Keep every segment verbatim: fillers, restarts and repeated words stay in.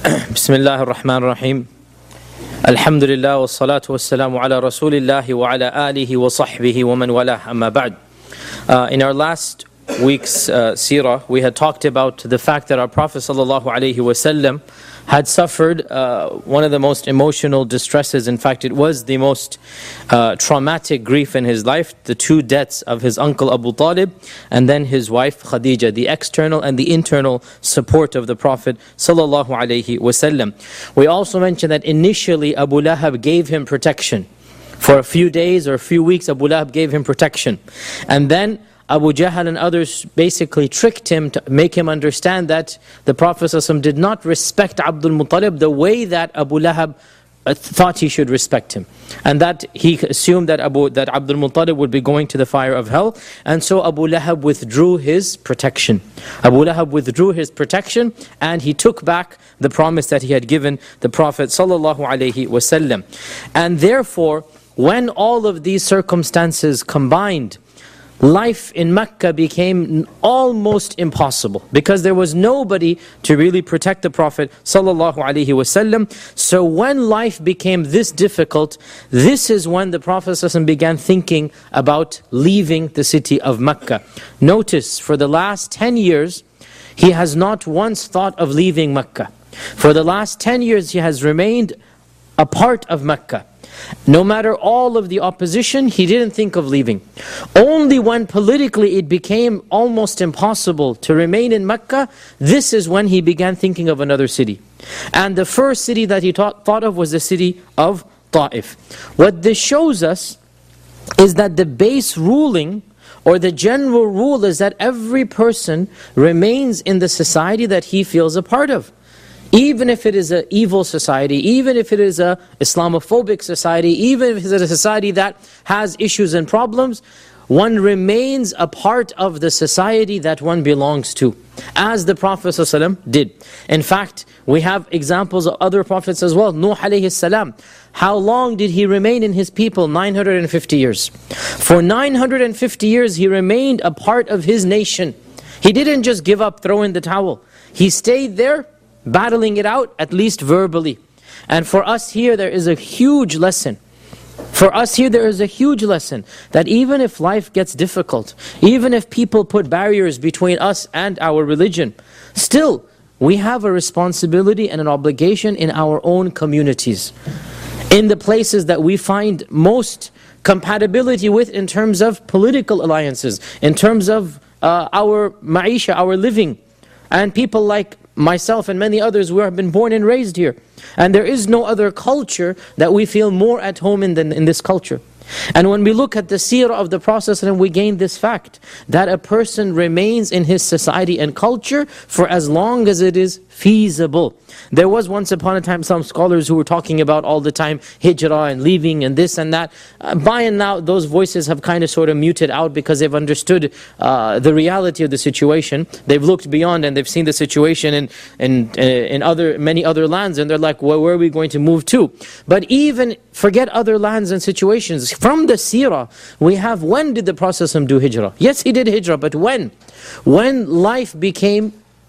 Bismillah ar-Rahman ar-Rahim. Alhamdulillah wa salatu wa salamu ala Rasulillahi wa ala alihi wa sahbihi wa man walah amma ba'd. Uh, in our last week's uh, seerah, we had talked about the fact that our Prophet sallallahu alaihi wasallam had suffered uh, one of the most emotional distresses. In fact, it was the most uh, traumatic grief in his life, the two deaths of his uncle Abu Talib and then his wife Khadija, the external and the internal support of the Prophet sallallahu alaihi wasallam. We also mentioned that initially Abu Lahab gave him protection. For a few days or a few weeks, Abu Lahab gave him protection. And then Abu Jahl and others basically tricked him to make him understand that the Prophet ﷺ did not respect Abdul Muttalib the way that Abu Lahab thought he should respect him. And that he assumed that Abu that Abdul Muttalib would be going to the fire of hell. And so Abu Lahab withdrew his protection. Abu Lahab withdrew his protection and he took back the promise that he had given the Prophet ﷺ. And therefore, when all of these circumstances combined, life in Mecca became almost impossible because there was nobody to really protect the Prophet ﷺ. So when life became this difficult, this is when the Prophet ﷺ began thinking about leaving the city of Mecca. Notice, for the last ten years, he has not once thought of leaving Mecca. For the last ten years, he has remained a part of Mecca. No matter all of the opposition, he didn't think of leaving. Only when politically it became almost impossible to remain in Mecca, this is when he began thinking of another city. And the first city that he thought, thought of was the city of Ta'if. What this shows us is that the base ruling or the general rule is that every person remains in the society that he feels a part of. Even if it is an evil society, even if it is an Islamophobic society, even if it is a society that has issues and problems, one remains a part of the society that one belongs to, as the Prophet ﷺ did. In fact, we have examples of other prophets as well. Nuh alayhi salam. How long did he remain in his people? nine hundred fifty years. For nine hundred fifty years, he remained a part of his nation. He didn't just give up, throw in the towel. He stayed there, battling it out, at least verbally. And for us here, there is a huge lesson. For us here, there is a huge lesson that even if life gets difficult, even if people put barriers between us and our religion, still, we have a responsibility and an obligation in our own communities, in the places that we find most compatibility with in terms of political alliances, in terms of uh, our ma'isha, our living, and people like myself and many others who have been born and raised here. And there is no other culture that we feel more at home in than in this culture. And when we look at the seerah of the Prophet, we gain this fact, that a person remains in his society and culture for as long as it is feasible. There was once upon a time some scholars who were talking about all the time hijrah and leaving and this and that. Uh, by and now, those voices have kind of sort of muted out because they've understood uh, the reality of the situation. They've looked beyond and they've seen the situation in in, uh, in other many other lands, and they're like, well, where are we going to move to? But even forget other lands and situations. From the seerah, we have, when did the Prophet do hijrah? Yes, he did hijrah, but when? When life became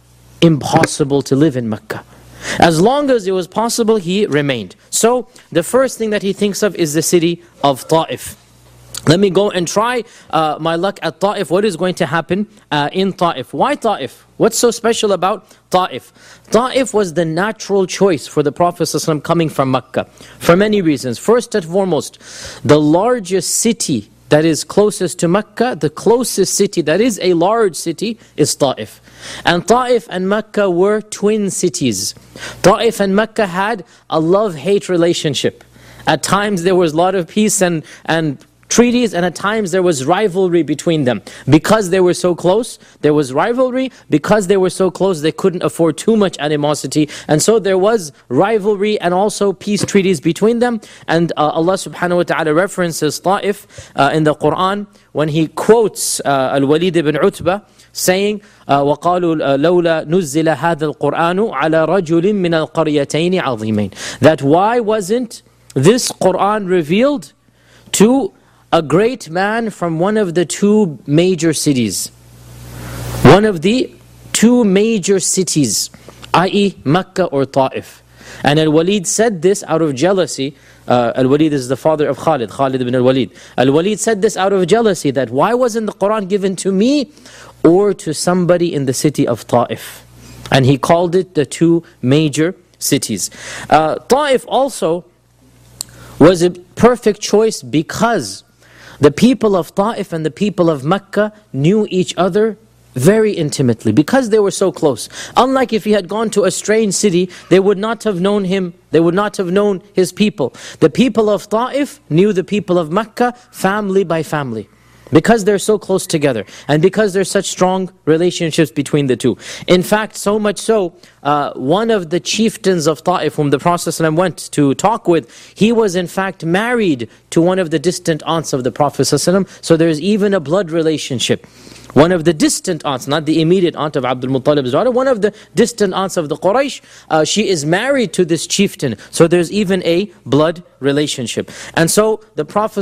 impossible to live in Mecca. As long as it was possible, he remained. So, the first thing that he thinks of is the city of Ta'if. Let me go and try uh, my luck at Ta'if. What is going to happen uh, in Ta'if? Why Ta'if? What's so special about Ta'if? Ta'if was the natural choice for the Prophet ﷺ coming from Mecca, for many reasons. First and foremost, the largest city that is closest to Mecca, the closest city that is a large city is Ta'if. And Ta'if and Mecca were twin cities. Ta'if and Mecca had a love-hate relationship. At times there was a lot of peace and, and treaties, and at times there was rivalry between them. Because they were so close, there was rivalry. Because they were so close, they couldn't afford too much animosity. And so there was rivalry and also peace treaties between them. And uh, Allah subhanahu wa ta'ala references Ta'if uh, in the Qur'an when He quotes uh, Al-Walid ibn Utbah, saying, وَقَالُوا لَوْلَا نُزِّلَ هَذَا الْقُرْآنُ عَلَى رَجُلٍ مِّنَ الْقَرْيَتَيْنِ عَظِيمَيْنِ. That why wasn't this Qur'an revealed to a great man from one of the two major cities? One of the two major cities. that is Makkah or Ta'if. And Al-Walid said this out of jealousy. Uh, Al-Walid is the father of Khalid, Khalid ibn Al-Walid. Al-Walid said this out of jealousy, that why wasn't the Quran given to me or to somebody in the city of Ta'if? And he called it the two major cities. Uh, Ta'if also was a perfect choice because the people of Ta'if and the people of Mecca knew each other very intimately, because they were so close. Unlike if he had gone to a strange city, they would not have known him, they would not have known his people. The people of Ta'if knew the people of Mecca family by family, because they're so close together, and because there's such strong relationships between the two. In fact, so much so, uh, one of the chieftains of Ta'if, whom the Prophet ﷺ went to talk with, he was in fact married to one of the distant aunts of the Prophet ﷺ, so there's even a blood relationship. One of the distant aunts, not the immediate aunt of Abdul Muttalib's daughter, one of the distant aunts of the Quraysh, uh, she is married to this chieftain. So there's even a blood relationship. And so the Prophet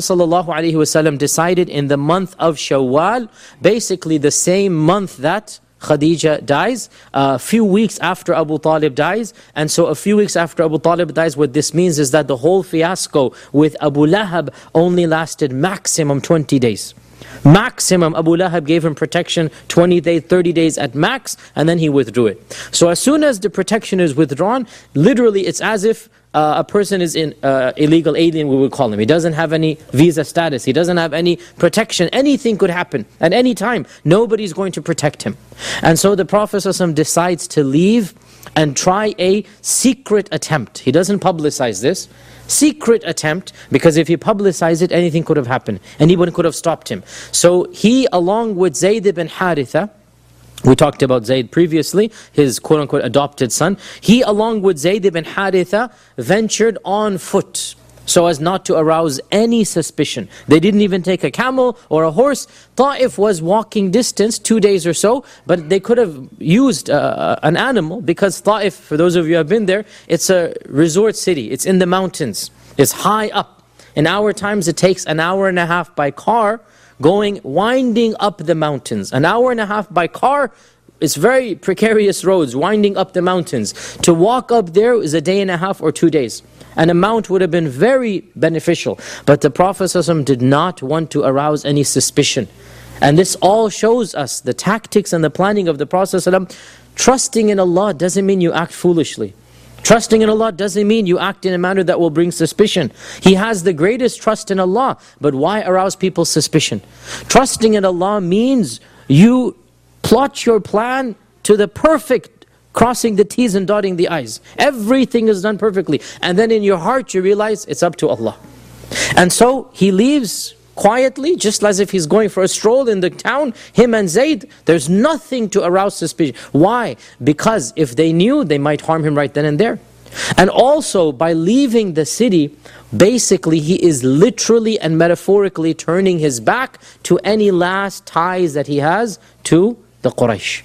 ﷺ decided in the month of Shawwal, basically the same month that Khadija dies, a uh, few weeks after Abu Talib dies. And so a few weeks after Abu Talib dies, what this means is that the whole fiasco with Abu Lahab only lasted maximum twenty days. Maximum, Abu Lahab gave him protection twenty days, thirty days at max, and then he withdrew it. So as soon as the protection is withdrawn, literally it's as if uh, a person is in uh, illegal alien, we would call him. He doesn't have any visa status, he doesn't have any protection. Anything could happen at any time. Nobody's going to protect him. And so the Prophet ﷺ decides to leave and try a secret attempt. He doesn't publicize this. Secret attempt, because if he publicized it, anything could have happened. Anyone could have stopped him. So he, along with Zayd ibn Haritha, we talked about Zayd previously, his quote-unquote adopted son, he along with Zayd ibn Haritha ventured on foot, so as not to arouse any suspicion. They didn't even take a camel or a horse. Ta'if was walking distance, two days or so, but they could have used uh, an animal, because Ta'if, for those of you who have been there, it's a resort city. It's in the mountains. It's high up. In our times, it takes an hour and a half by car, going, winding up the mountains. An hour and a half by car. It's very precarious roads, winding up the mountains. To walk up there is a day and a half or two days. An amount would have been very beneficial. But the Prophet ﷺ did not want to arouse any suspicion. And this all shows us the tactics and the planning of the Prophet ﷺ. Trusting in Allah doesn't mean you act foolishly. Trusting in Allah doesn't mean you act in a manner that will bring suspicion. He has the greatest trust in Allah, but why arouse people's suspicion? Trusting in Allah means you plot your plan to the perfect, crossing the T's and dotting the I's. Everything is done perfectly. And then in your heart you realize it's up to Allah. And so he leaves quietly, just as if he's going for a stroll in the town, him and Zayd. There's nothing to arouse suspicion. Why? Because if they knew, they might harm him right then and there. And also, by leaving the city, basically he is literally and metaphorically turning his back to any last ties that he has to the Quraysh.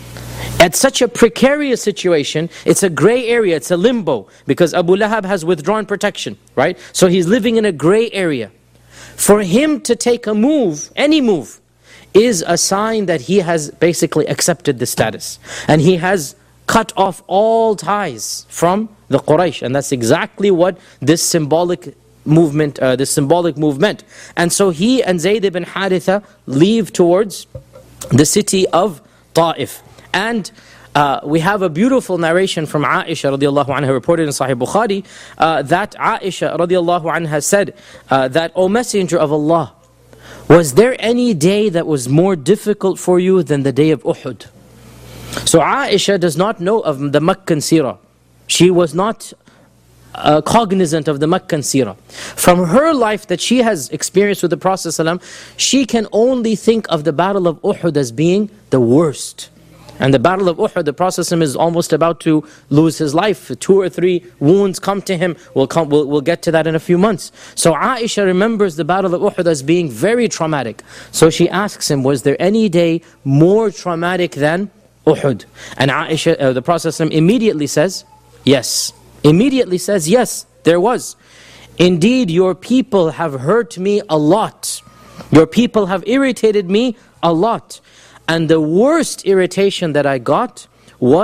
At such a precarious situation, it's a gray area, it's a limbo, because Abu Lahab has withdrawn protection, right? So he's living in a gray area. For him to take a move, any move, is a sign that he has basically accepted the status. And he has cut off all ties from the Quraysh. And that's exactly what this symbolic movement, uh, this symbolic movement. And so he and Zayd ibn Haritha leave towards the city of Ta'if. And uh, we have a beautiful narration from Aisha radiallahu anha, reported in Sahih Bukhari, uh, that Aisha radiallahu anha said uh, that, O Messenger of Allah, was there any day that was more difficult for you than the day of Uhud? So Aisha does not know of the Meccan seerah. She was not uh, cognizant of the Meccan seerah. From her life that she has experienced with the Prophet ﷺ, she can only think of the battle of Uhud as being the worst. And the battle of Uhud, the Prophet ﷺ is almost about to lose his life. Two or three wounds come to him. We'll, come, we'll, we'll get to that in a few months. So Aisha remembers the battle of Uhud as being very traumatic. So she asks him, was there any day more traumatic than Uhud? And Aisha, uh, the Prophet ﷺ immediately says, yes. Immediately says, yes, there was. Indeed, your people have hurt me a lot. Your people have irritated me a lot. And the worst irritation that I got was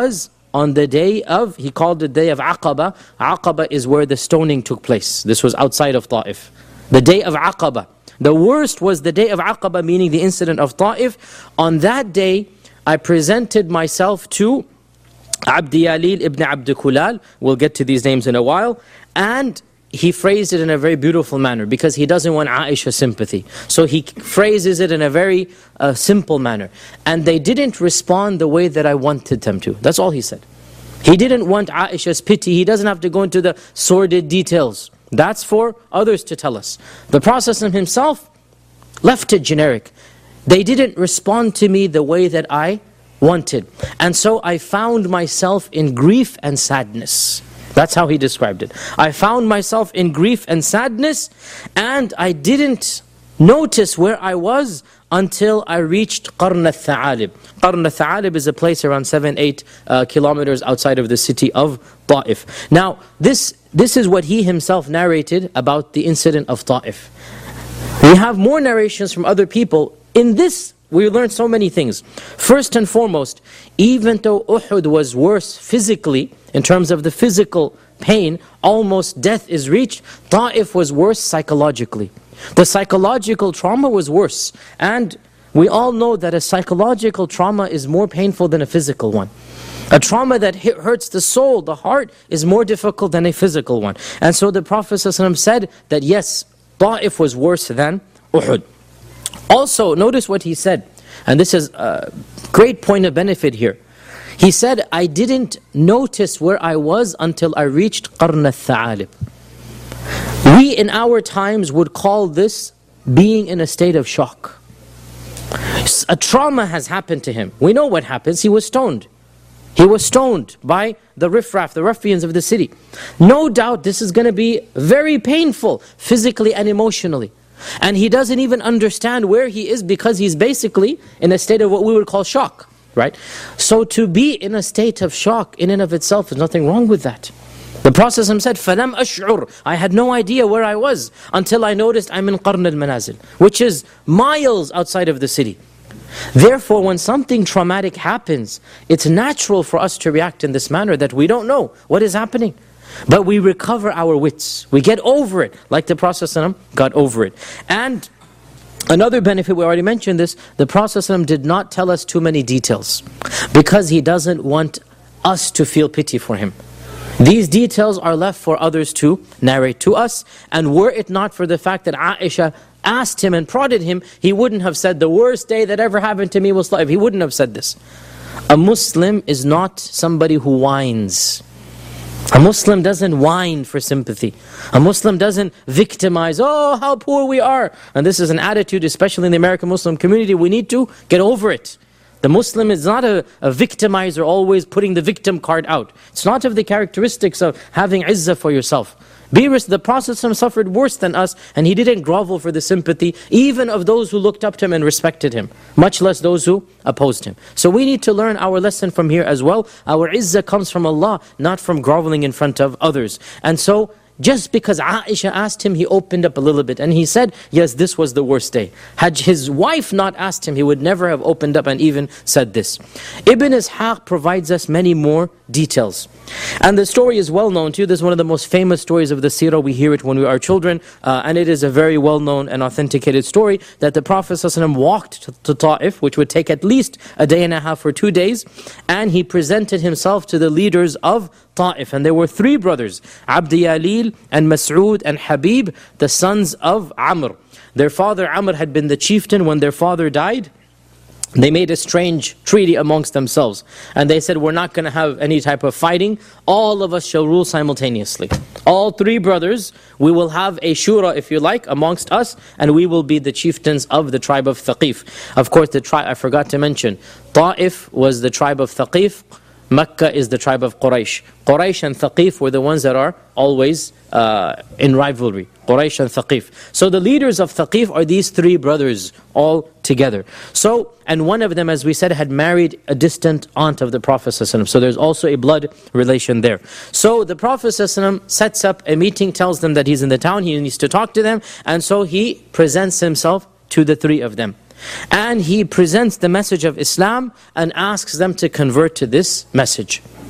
on the day of, he called the day of Aqaba. Aqaba is where the stoning took place. This was outside of Ta'if. The day of Aqaba. The worst was the day of Aqaba, meaning the incident of Ta'if. On that day, I presented myself to Abdi Yalil ibn Abd Kulal. We'll get to these names in a while. And he phrased it in a very beautiful manner because he doesn't want Aisha's sympathy. So he phrases it in a very uh, simple manner. And they didn't respond the way that I wanted them to. That's all he said. He didn't want Aisha's pity. He doesn't have to go into the sordid details. That's for others to tell us. The Prophet himself left it generic. They didn't respond to me the way that I wanted. And so I found myself in grief and sadness. That's how he described it. I found myself in grief and sadness, and I didn't notice where I was until I reached Qarn al-Tha'alib. Qarn al-Tha'alib is a place around seven, eight uh, kilometers outside of the city of Ta'if. Now, this, this is what he himself narrated about the incident of Ta'if. We have more narrations from other people. In this, we learned so many things. First and foremost, even though Uhud was worse physically, in terms of the physical pain, almost death is reached, Ta'if was worse psychologically. The psychological trauma was worse. And we all know that a psychological trauma is more painful than a physical one. A trauma that hurts the soul, the heart, is more difficult than a physical one. And so the Prophet ﷺ said that yes, Ta'if was worse than Uhud. Also, notice what he said, and this is a great point of benefit here. He said, I didn't notice where I was until I reached Qarn al-Tha'alib. We in our times would call this being in a state of shock. A trauma has happened to him. We know what happens. He was stoned. He was stoned by the riffraff, the ruffians of the city. No doubt this is going to be very painful, physically and emotionally. And he doesn't even understand where he is because he's basically in a state of what we would call shock, right? So to be in a state of shock in and of itself, there's nothing wrong with that. The Prophet said, فَلَمْ أَشْعُرْ I had no idea where I was until I noticed I'm in Qarn al-Manazil, which is miles outside of the city. Therefore, when something traumatic happens, it's natural for us to react in this manner that we don't know what is happening. But we recover our wits. We get over it, like the Prophet ﷺ got over it. And another benefit, we already mentioned this, the Prophet ﷺ did not tell us too many details, because he doesn't want us to feel pity for him. These details are left for others to narrate to us, and were it not for the fact that Aisha asked him and prodded him, he wouldn't have said, the worst day that ever happened to me was life. He wouldn't have said this. A Muslim is not somebody who whines. A Muslim doesn't whine for sympathy. A Muslim doesn't victimize, oh, how poor we are. And this is an attitude, especially in the American Muslim community, we need to get over it. The Muslim is not a, a victimizer, always putting the victim card out. It's not of the characteristics of having izzah for yourself. Be the Prophet suffered worse than us, and he didn't grovel for the sympathy, even of those who looked up to him and respected him, much less those who opposed him. So we need to learn our lesson from here as well. Our izzah comes from Allah, not from groveling in front of others. And so, just because Aisha asked him, he opened up a little bit, and he said, yes, this was the worst day. Had his wife not asked him, he would never have opened up and even said this. Ibn Ishaq provides us many more details. And the story is well known to you. This is one of the most famous stories of the seerah. We hear it when we are children, uh, and it is a very well known and authenticated story that the Prophet ﷺ walked to, to Ta'if, which would take at least a day and a half or two days, and he presented himself to the leaders of Ta'if. And there were three brothers, Abdi Yalil and Mas'ud and Habib, the sons of Amr. Their father Amr had been the chieftain. When their father died, they made a strange treaty amongst themselves. And they said, we're not going to have any type of fighting. All of us shall rule simultaneously. All three brothers, we will have a shura, if you like, amongst us, and we will be the chieftains of the tribe of Thaqif. Of course, the tribe, I forgot to mention, Ta'if was the tribe of Thaqif. Mecca is the tribe of Quraysh. Quraysh and Thaqif were the ones that are always uh, in rivalry. Quraysh and Thaqif. So the leaders of Thaqif are these three brothers all together. So, and one of them, as we said, had married a distant aunt of the Prophet ﷺ. So there's also a blood relation there. So the Prophet ﷺ sets up a meeting, tells them that he's in the town, he needs to talk to them, and so he presents himself to the three of them. And he presents the message of Islam and asks them to convert to this message.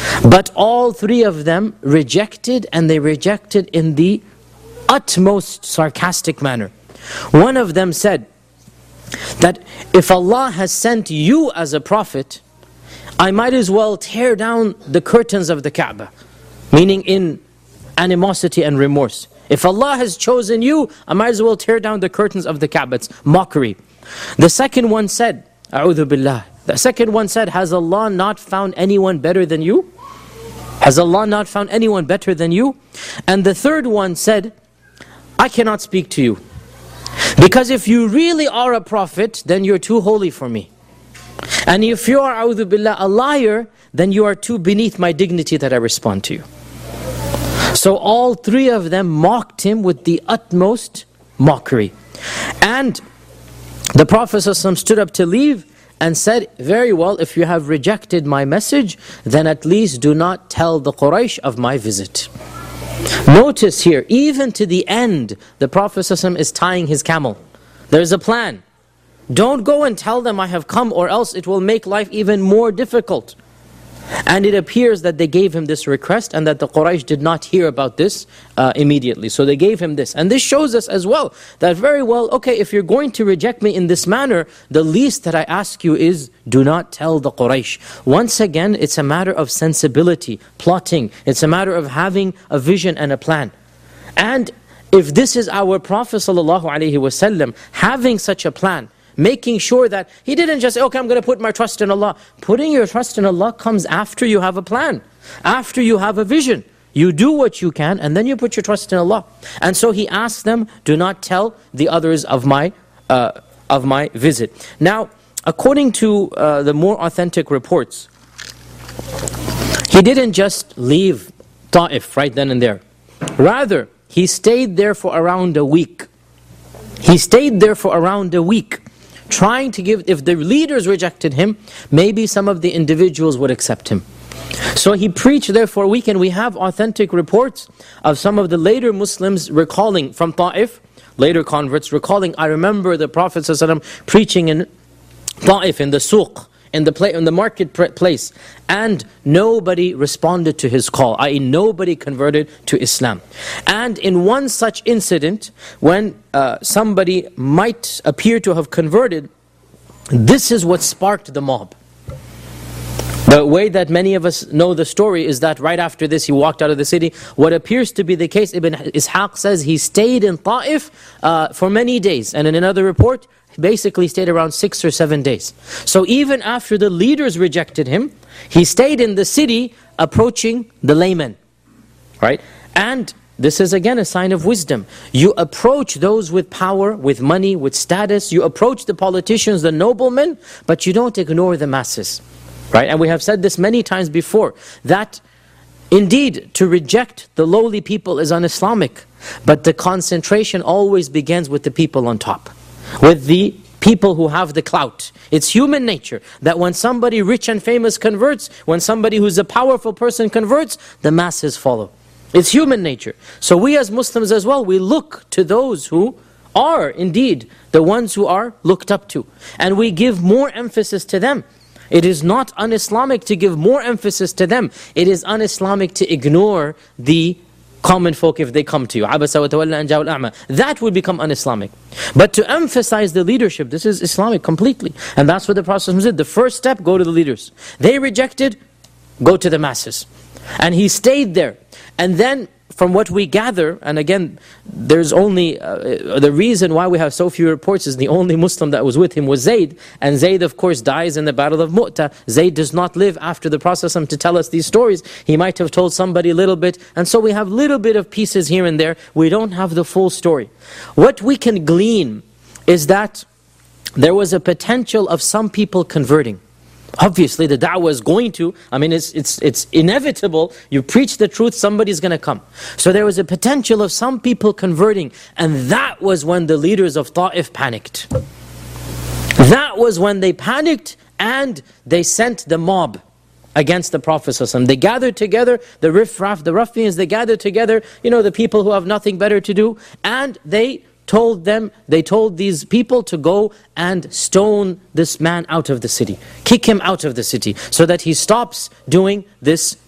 But all three of them rejected, and they rejected in the utmost sarcastic manner. One of them said that if Allah has sent you as a prophet, I might as well tear down the curtains of the Kaaba, meaning in animosity and remorse. If Allah has chosen you, I might as well tear down the curtains of the Kaaba. It's mockery. The second one said, A'udhu Billah. The second one said, has Allah not found anyone better than you? Has Allah not found anyone better than you? And the third one said, I cannot speak to you. Because if you really are a prophet, then you're too holy for me. And if you are, A'udhu Billah, a liar, then you are too beneath my dignity that I respond to you. So all three of them mocked him with the utmost mockery. And the Prophet ﷺ stood up to leave and said, very well, if you have rejected my message, then at least do not tell the Quraysh of my visit. Notice here, even to the end, the Prophet ﷺ is tying his camel. There's a plan. Don't go and tell them I have come, or else it will make life even more difficult. And it appears that they gave him this request, and that the Quraysh did not hear about this uh, immediately. So they gave him this. And this shows us as well, that very well, okay, if you're going to reject me in this manner, the least that I ask you is, do not tell the Quraysh. Once again, it's a matter of sensibility, plotting. It's a matter of having a vision and a plan. And if this is our Prophet ﷺ having such a plan, making sure that he didn't just say, okay, I'm going to put my trust in Allah. Putting your trust in Allah comes after you have a plan, after you have a vision. You do what you can, and then you put your trust in Allah. And so he asked them, do not tell the others of my uh, of my visit. Now, according to uh, the more authentic reports, he didn't just leave Ta'if right then and there. Rather, he stayed there for around a week. He stayed there for around a week, trying to give, if the leaders rejected him, maybe some of the individuals would accept him. So he preached there for a week, and we have authentic reports of some of the later Muslims recalling from Ta'if, later converts recalling, I remember the Prophet ﷺ preaching in Ta'if, in the suq, in the, play, in the marketplace, and nobody responded to his call, that is nobody converted to Islam. And in one such incident, when uh, somebody might appear to have converted, this is what sparked the mob. The way that many of us know the story is that right after this he walked out of the city. What appears to be the case, Ibn Ishaq says he stayed in Ta'if uh, for many days. And in another report, basically stayed around six or seven days. So even after the leaders rejected him, he stayed in the city approaching the laymen. Right? And this is again a sign of wisdom. You approach those with power, with money, with status. You approach the politicians, the noblemen, but you don't ignore the masses. Right? And we have said this many times before, that indeed to reject the lowly people is un-Islamic. But the concentration always begins with the people on top, with the people who have the clout. It's human nature that when somebody rich and famous converts, when somebody who's a powerful person converts, the masses follow. It's human nature. So we as Muslims as well, we look to those who are indeed the ones who are looked up to. And we give more emphasis to them. It is not un-Islamic to give more emphasis to them. It is un-Islamic to ignore the common folk if they come to you. عَبَسَ وَتَوَلَّى أَنْ جَاءَهُ الْأَعْمَى. That would become un-Islamic. But to emphasize the leadership, this is Islamic completely. And that's what the Prophet said. The first step, go to the leaders. They rejected, go to the masses. And he stayed there. And then from what we gather, and again, there's only, uh, the reason why we have so few reports is the only Muslim that was with him was Zayd. And Zayd, of course, dies in the Battle of Mu'tah. Zayd does not live after the Prophet ﷺ to tell us these stories. He might have told somebody a little bit. And so we have little bit of pieces here and there. We don't have the full story. What we can glean is that there was a potential of some people converting. Obviously the da'wah is going to, I mean it's, it's, it's inevitable, you preach the truth, somebody's going to come. So there was a potential of some people converting, and that was when the leaders of Ta'if panicked. That was when they panicked and they sent the mob against the Prophet ﷺ. They gathered together, the riffraff, the ruffians, they gathered together, you know, the people who have nothing better to do, and they told them, they told these people to go and stone this man out of the city. Kick him out of the city so that he stops doing this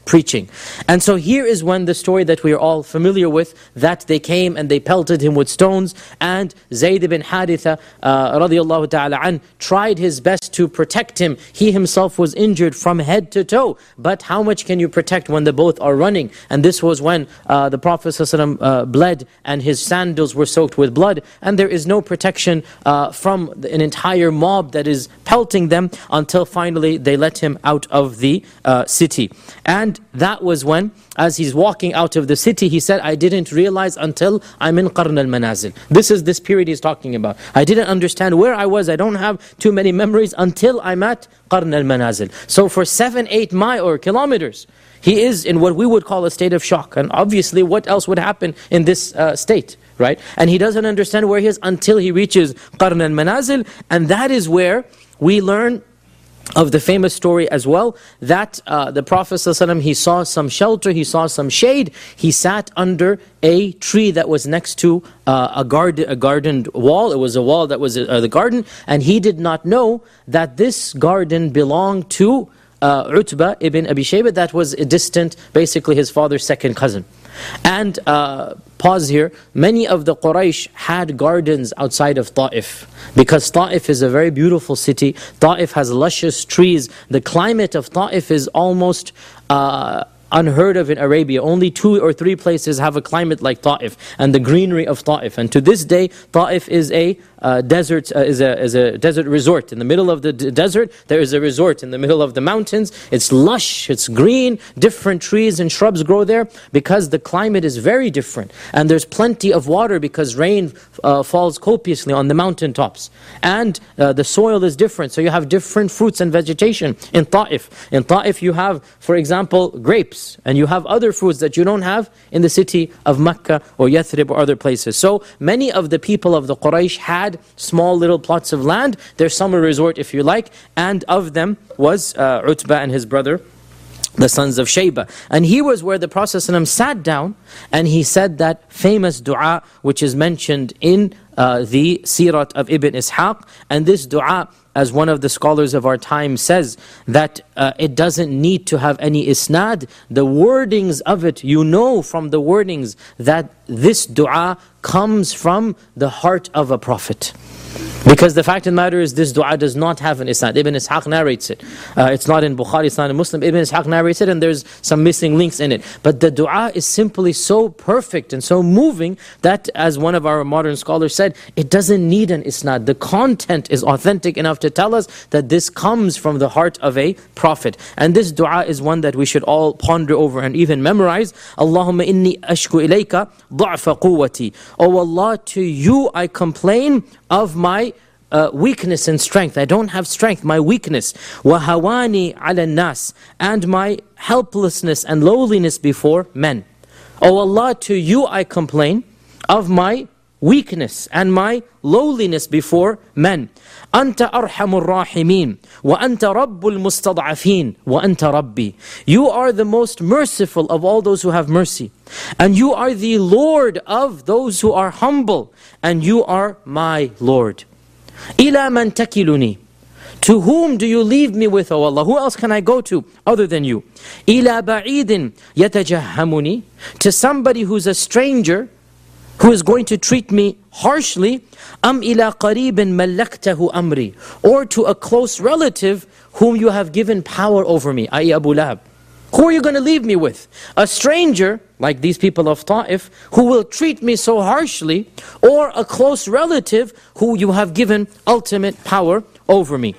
preaching. And so here is when the story that we are all familiar with, that they came and they pelted him with stones, and Zayd ibn Haritha uh, radiallahu ta'ala an tried his best to protect him. He himself was injured from head to toe. But how much can you protect when they both are running? And this was when uh, the Prophet ﷺ, uh, bled and his sandals were soaked with blood, and there is no protection uh, from an entire mob that is pelting them, until finally they let him out of the uh, city. And that was when, as he's walking out of the city, he said, I didn't realize until I'm in Qarn al-Manazil. This is this period he's talking about. I didn't understand where I was. I don't have too many memories until I'm at Qarn al-Manazil. So for seven, eight miles or kilometers, he is in what we would call a state of shock. And obviously, what else would happen in this uh, state, right? And he doesn't understand where he is until he reaches Qarn al-Manazil. And that is where we learn of the famous story as well, that uh, the Prophet ﷺ, he saw some shelter, he saw some shade. He sat under a tree that was next to uh, a, garden, a gardened wall. It was a wall that was uh, the garden. And he did not know that this garden belonged to uh, Utbah ibn Abi Shaybah. That was a distant, basically his father's second cousin. And uh, pause here, many of the Quraysh had gardens outside of Ta'if, because Ta'if is a very beautiful city. Ta'if has luscious trees. The climate of Ta'if is almost uh, unheard of in Arabia. Only two or three places have a climate like Ta'if, and the greenery of Ta'if. And to this day, Ta'if is a uh, desert, uh, is a is a desert resort. In the middle of the d desert, there is a resort in the middle of the mountains. It's lush, it's green, different trees and shrubs grow there, because the climate is very different. And there's plenty of water, because rain uh, falls copiously on the mountain tops. And uh, the soil is different, so you have different fruits and vegetation in Ta'if. In Ta'if you have, for example, grapes, and you have other fruits that you don't have in the city of Mecca or Yathrib or other places. So many of the people of the Quraysh had small little plots of land, their summer resort if you like, and of them was uh, Utbah and his brother, the sons of Shaybah. And he was where the Prophet ﷺ sat down, and he said that famous dua which is mentioned in uh, the Sirat of Ibn Ishaq. And this dua, as one of the scholars of our time says, that uh, it doesn't need to have any isnad. The wordings of it, you know from the wordings that this dua comes from the heart of a prophet. Because the fact of the matter is, this dua does not have an isnad. Ibn Ishaq narrates it. Uh, it's not in Bukhari, it's not in Muslim. Ibn Ishaq narrates it, and there's some missing links in it. But the dua is simply so perfect and so moving that, as one of our modern scholars said, it doesn't need an isnad. The content is authentic enough to tell us that this comes from the heart of a prophet. And this dua is one that we should all ponder over and even memorize. Allahumma inni ashku ilayka du'fa quwwati. Oh Allah, to you I complain of my Uh, weakness and strength. I don't have strength, my weakness. وَهَوَانِي عَلَى النَّاسِ, and my helplessness and lowliness before men. O Allah, to you I complain of my weakness and my lowliness before men. أَنْتَ أَرْحَمُ الرَّاحِمِينَ وَأَنْتَ رَبُّ الْمُسْتَضْعَفِينَ وَأَنْتَ رَبِّي. You are the most merciful of all those who have mercy. And you are the Lord of those who are humble. And you are my Lord. إِلَى مَنْ تَكِلُنِي. To whom do you leave me with, O Allah? Who else can I go to other than you? إِلَى بَعِيدٍ يَتَجَهَّمُنِي. To somebody who's a stranger, who is going to treat me harshly. أَمْ إِلَى قَرِيبٍ مَلَّكْتَهُ أَمْرِي. Or to a close relative whom you have given power over me, that is Abu Lahab. Who are you going to leave me with? A stranger, like these people of Ta'if, who will treat me so harshly, or a close relative who you have given ultimate power over me.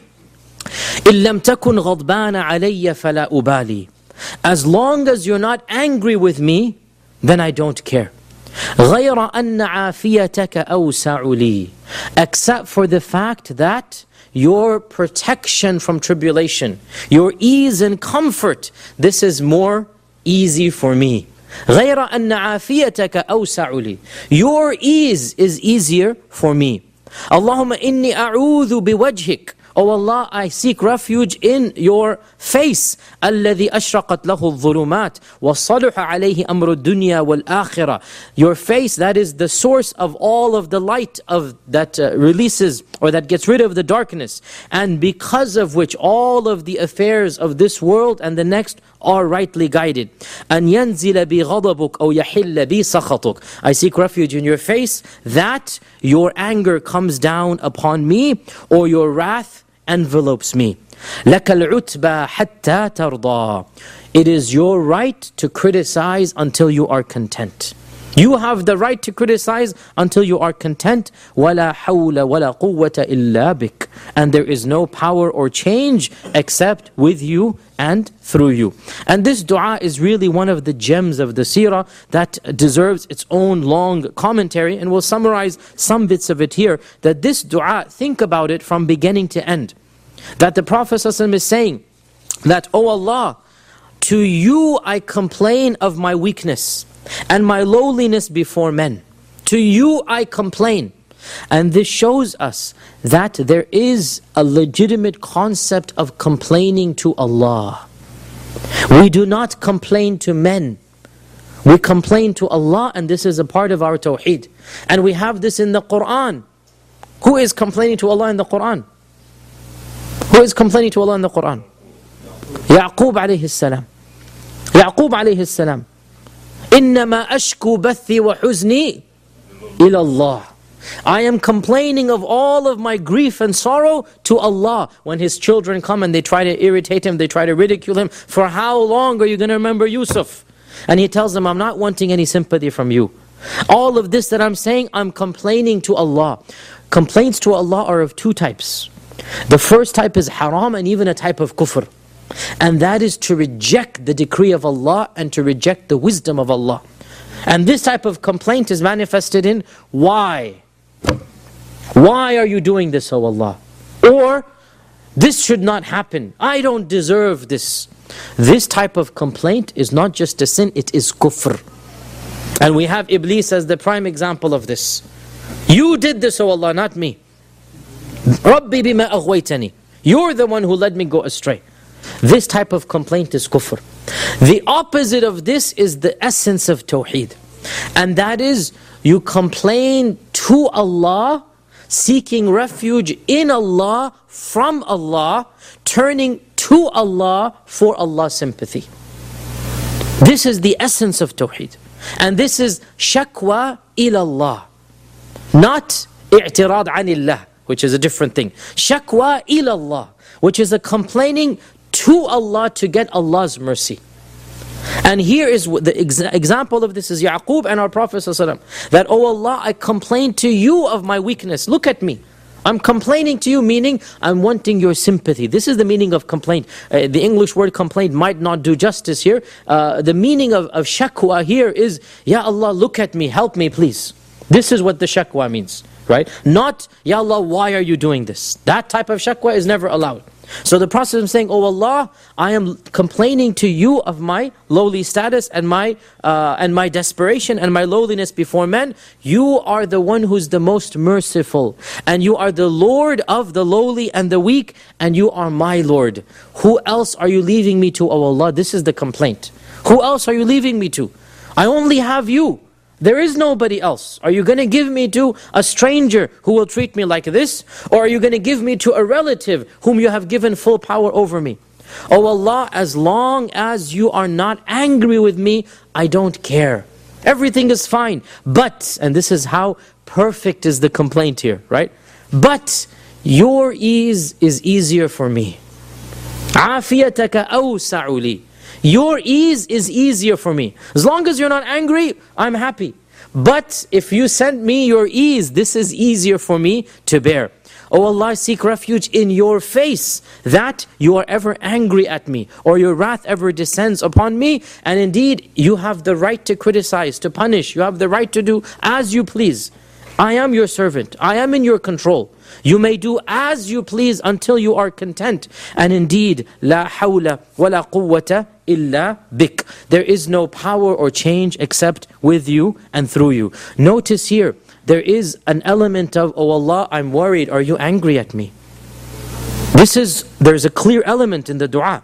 إِن لَمْ تَكُنْ غَضْبَانَ عَلَيَّ فَلَا أُبَالِي. As long as you're not angry with me, then I don't care. غَيْرَ أَنَّ عَافِيَتَكَ أَوْسَعُ لِي. Except for the fact that your protection from tribulation, your ease and comfort, this is more easy for me. غَيْرَ أَنَّ عَافِيَتَكَ أَوْسَعُ لِي. Your ease is easier for me. Allahumma inni a'udhu biwajhik. O Allah, I seek refuge in your face. الَّذِي أَشْرَقَتْ لَهُ الظُّلُمَاتِ وَصَلُحَ عَلَيْهِ أَمْرُ الدُّنْيَا وَالْآخِرَةِ. Your face, that is the source of all of the light of that uh, releases, or that gets rid of the darkness. And because of which all of the affairs of this world and the next are rightly guided. أن ينزل بي غضبك أو يحل بي سخطك. I seek refuge in your face that your anger comes down upon me or your wrath envelopes me. لك العتبى حتى ترضى. It is your right to criticize until you are content. You have the right to criticize until you are content. وَلَا حَوْلَ وَلَا قُوَّةَ إِلَّا بِكَ. And there is no power or change except with you and through you. And this dua is really one of the gems of the seerah that deserves its own long commentary. And we'll summarize some bits of it here. That this dua, think about it from beginning to end. That the Prophet ﷺ is saying that, "O Allah, to you I complain of my weakness and my lowliness before men. To you I complain." And this shows us that there is a legitimate concept of complaining to Allah. We do not complain to men. We complain to Allah, and this is a part of our tawheed. And we have this in the Qur'an. Who is complaining to Allah in the Qur'an? Who is complaining to Allah in the Qur'an? Ya'qub alayhi salam. Ya'qub alayhi salam. إِنَّمَا أَشْكُو بَثِّي وَحُزْنِي إِلَى اللَّهِ. I am complaining of all of my grief and sorrow to Allah. When his children come and they try to irritate him, they try to ridicule him, for how long are you going to remember Yusuf? And he tells them, I'm not wanting any sympathy from you. All of this that I'm saying, I'm complaining to Allah. Complaints to Allah are of two types. The first type is haram and even a type of kufr. And that is to reject the decree of Allah and to reject the wisdom of Allah. And this type of complaint is manifested in, why? Why are you doing this, O Allah? Or, this should not happen. I don't deserve this. This type of complaint is not just a sin, it is kufr. And we have Iblis as the prime example of this. You did this, O Allah, not me. Rabbi bima aghwaytani. You're the one who led me go astray. This type of complaint is kufr. The opposite of this is the essence of tawheed. And that is, you complain to Allah, seeking refuge in Allah, from Allah, turning to Allah for Allah's sympathy. This is the essence of tawheed. And this is shakwa ilallah. Not i'tirad anillah, which is a different thing. Shakwa ilallah, which is a complaining to Allah to get Allah's mercy. And here is the exa example of this is Ya'qub and our Prophet ﷺ. That, "Oh Allah, I complain to you of my weakness. Look at me. I'm complaining to you," meaning I'm wanting your sympathy. This is the meaning of complaint. Uh, the English word complaint might not do justice here. Uh, the meaning of, of shakwa here is, "Ya Allah, look at me, help me please." This is what the shakwa means, right? Not, "Ya Allah, why are you doing this?" That type of shakwa is never allowed. So the Prophet is saying, "Oh Allah, I am complaining to you of my lowly status and my uh, and my desperation and my lowliness before men. You are the one who's the most merciful, and you are the Lord of the lowly and the weak, and you are my Lord. Who else are you leaving me to, oh Allah?" This is the complaint. Who else are you leaving me to? I only have you. There is nobody else. Are you going to give me to a stranger who will treat me like this? Or are you going to give me to a relative whom you have given full power over me? Oh Allah, as long as you are not angry with me, I don't care. Everything is fine. But, and this is how perfect is the complaint here, right? But your ease is easier for me. عَافِيَتَكَ أَوْسَعُ لِي. Your ease is easier for me. As long as you're not angry, I'm happy. But if you send me your ease, this is easier for me to bear. Oh Allah, I seek refuge in your face, that you are ever angry at me, or your wrath ever descends upon me. And indeed, you have the right to criticize, to punish. You have the right to do as you please. I am your servant. I am in your control. You may do as you please until you are content. And indeed, la hawla wa la quwwata illa bik. There is no power or change except with you and through you. Notice here, there is an element of, oh Allah, I'm worried. Are you angry at me? This is, there's a clear element in the dua.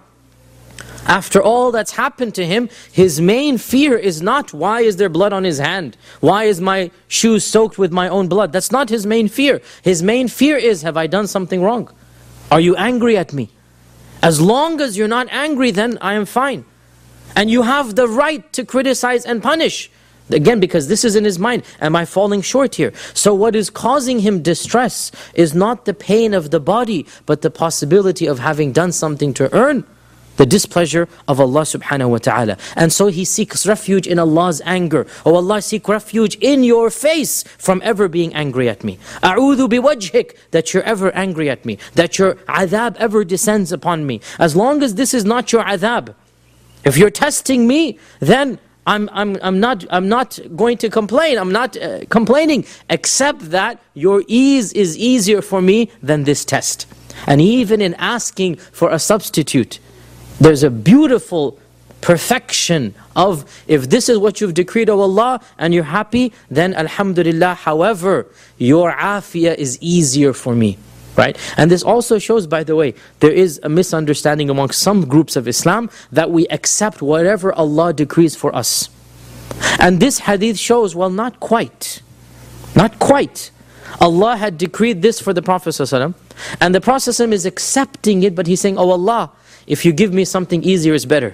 After all that's happened to him, his main fear is not, why is there blood on his hand? Why is my shoes soaked with my own blood? That's not his main fear. His main fear is, have I done something wrong? Are you angry at me? As long as you're not angry, then I am fine. And you have the right to criticize and punish. Again, because this is in his mind, am I falling short here? So what is causing him distress is not the pain of the body, but the possibility of having done something to earn the displeasure of Allah subhanahu wa ta'ala. And so he seeks refuge in Allah's anger. Oh Allah, I seek refuge in your face from ever being angry at me. A'udhu biwajhik, that you're ever angry at me, that your adhab ever descends upon me. As long as this is not your adhab, if you're testing me, then I'm, I'm, I'm, not, I'm not going to complain. I'm not uh, complaining, except that your ease is easier for me than this test. And even in asking for a substitute, there's a beautiful perfection of, if this is what you've decreed, O Allah, and you're happy, then alhamdulillah. However, your afiyah is easier for me. Right? And this also shows, by the way, there is a misunderstanding amongst some groups of Islam that we accept whatever Allah decrees for us. And this hadith shows, well, not quite. Not quite. Allah had decreed this for the Prophet ﷺ, and the Prophet ﷺ is accepting it, but he's saying, oh Allah, if you give me something easier, it's better.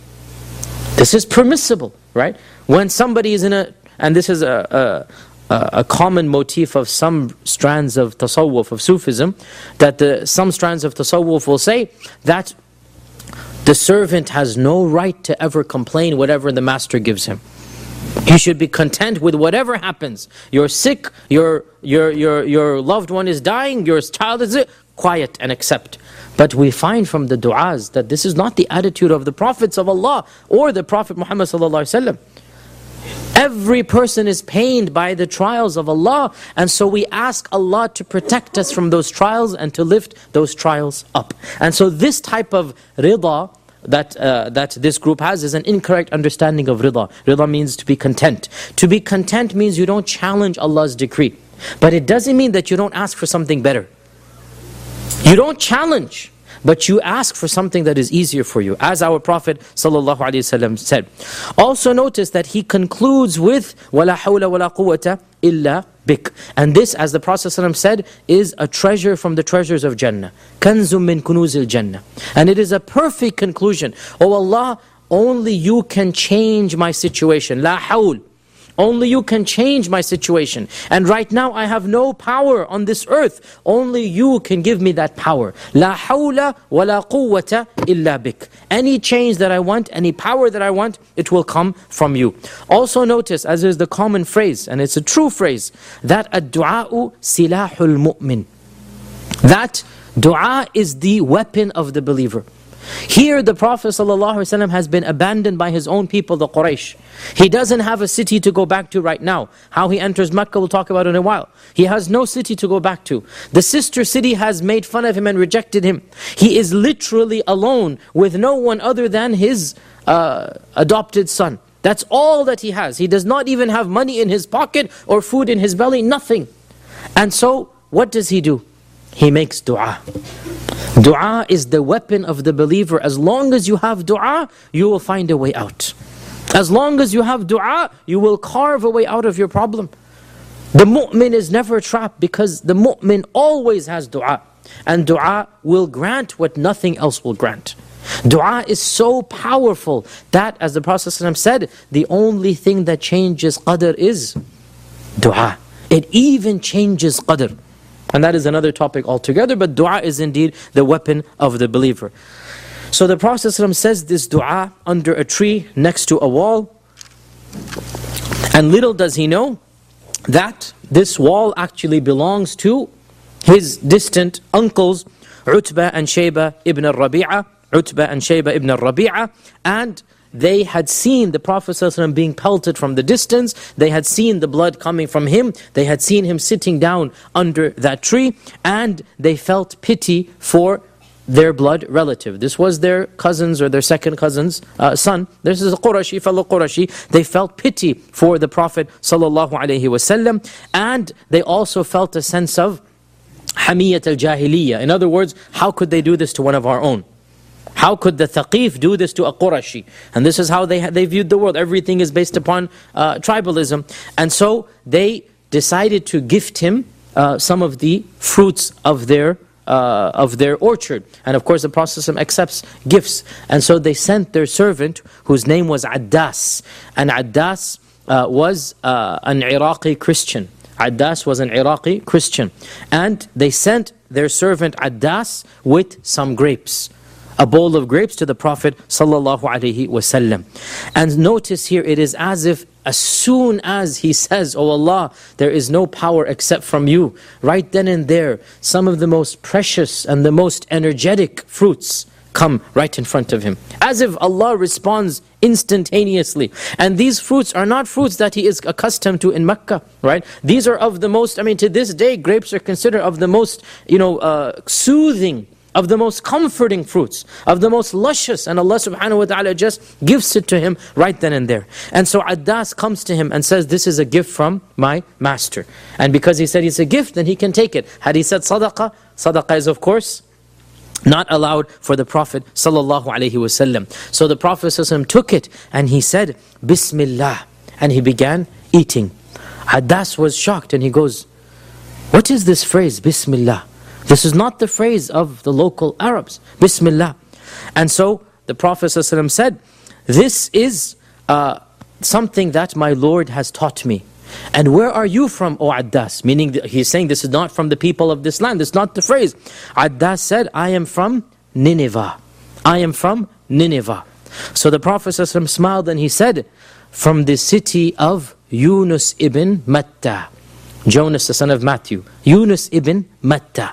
This is permissible, right? When somebody is in a, and this is a, a a common motif of some strands of tasawwuf, of Sufism, that the, some strands of tasawwuf will say that the servant has no right to ever complain whatever the master gives him. He should be content with whatever happens. You're sick, your, your, your, your loved one is dying, your child is sick, quiet and accept. But we find from the du'as that this is not the attitude of the prophets of Allah or the Prophet Muhammad sallallahu alaihi wasallam. Every person is pained by the trials of Allah, and so we ask Allah to protect us from those trials and to lift those trials up. And so this type of rida that, uh, that this group has is an incorrect understanding of rida. Rida means to be content. To be content means you don't challenge Allah's decree. But it doesn't mean that you don't ask for something better. You don't challenge, but you ask for something that is easier for you, as our Prophet ﷺ said. Also notice that he concludes with وَلَا حَوْلَ وَلَا قُوَّةَ إِلَّا بِكَ. And this, as the Prophet ﷺ said, is a treasure from the treasures of Jannah. كَنْزٌ مِّن كُنُوزِ الْجَنَّةِ. And it is a perfect conclusion. Oh Allah, only you can change my situation. لَا حَوْلَ. Only you can change my situation. And right now I have no power on this earth. Only you can give me that power. La hawla wa la quwwata illa bik. Any change that I want, any power that I want, it will come from you. Also notice, as is the common phrase, and it's a true phrase, that ad-du'a'u silahul mu'min. That dua is the weapon of the believer. Here the Prophet ﷺ has been abandoned by his own people, the Quraysh. He doesn't have a city to go back to right now. How he enters Mecca we'll talk about in a while. He has no city to go back to. The sister city has made fun of him and rejected him. He is literally alone with no one other than his uh, adopted son. That's all that he has. He does not even have money in his pocket or food in his belly, nothing. And so what does he do? He makes dua. Dua is the weapon of the believer. As long as you have dua, you will find a way out. As long as you have dua, you will carve a way out of your problem. The mu'min is never trapped because the mu'min always has dua. And dua will grant what nothing else will grant. Dua is so powerful that, as the Prophet ﷺ said, the only thing that changes qadr is dua. It even changes qadr. And that is another topic altogether, but dua is indeed the weapon of the believer. So the Prophet ﷺ says this dua under a tree next to a wall. And little does he know that this wall actually belongs to his distant uncles, Utbah and Shayba ibn al-Rabi'ah, Utbah and Shayba ibn al-Rabi'ah, and they had seen the Prophet ﷺ being pelted from the distance. They had seen the blood coming from him. They had seen him sitting down under that tree. And they felt pity for their blood relative. This was their cousins or their second cousin's uh, son. This is a Qurashi, fellow Qurashi. They felt pity for the Prophet ﷺ. And they also felt a sense of hamiyat al-jahiliyyah. In other words, how could they do this to one of our own? How could the Thaqif do this to a Qurashi? And this is how they they viewed the world. Everything is based upon uh, tribalism. And so they decided to gift him uh, some of the fruits of their uh, of their orchard. And of course the Prophet accepts gifts. And so they sent their servant, whose name was Addas. And Addas uh, was uh, an Iraqi Christian. Addas was an Iraqi Christian. And they sent their servant Addas with some grapes. A bowl of grapes to the Prophet sallallahu alaihi wasallam. And notice here, it is as if as soon as he says, "Oh Allah, there is no power except from you," right then and there, some of the most precious and the most energetic fruits come right in front of him. As if Allah responds instantaneously. And these fruits are not fruits that he is accustomed to in Mecca, right? These are of the most, I mean, to this day, grapes are considered of the most, you know, uh, soothing, of the most comforting fruits, of the most luscious, and Allah subhanahu wa ta'ala just gives it to him right then and there. And so Addas comes to him and says, "This is a gift from my master." And because he said it's a gift, then he can take it. Had he said sadaqah, sadaqah is of course not allowed for the Prophet sallallahu alaihi wasallam. So the Prophet sallallahu alaihi wasallam took it and he said, "Bismillah," and he began eating. Addas was shocked and he goes, "What is this phrase, Bismillah? This is not the phrase of the local Arabs, Bismillah." And so the Prophet ﷺ said, "This is uh, something that my Lord has taught me. And where are you from, O Addas?" Meaning he's saying this is not from the people of this land, it's not the phrase. Addas said, "I am from Nineveh. I am from Nineveh." So the Prophet ﷺ smiled and he said, "From the city of Yunus ibn Matta." Jonas, the son of Matthew. Yunus ibn Matta.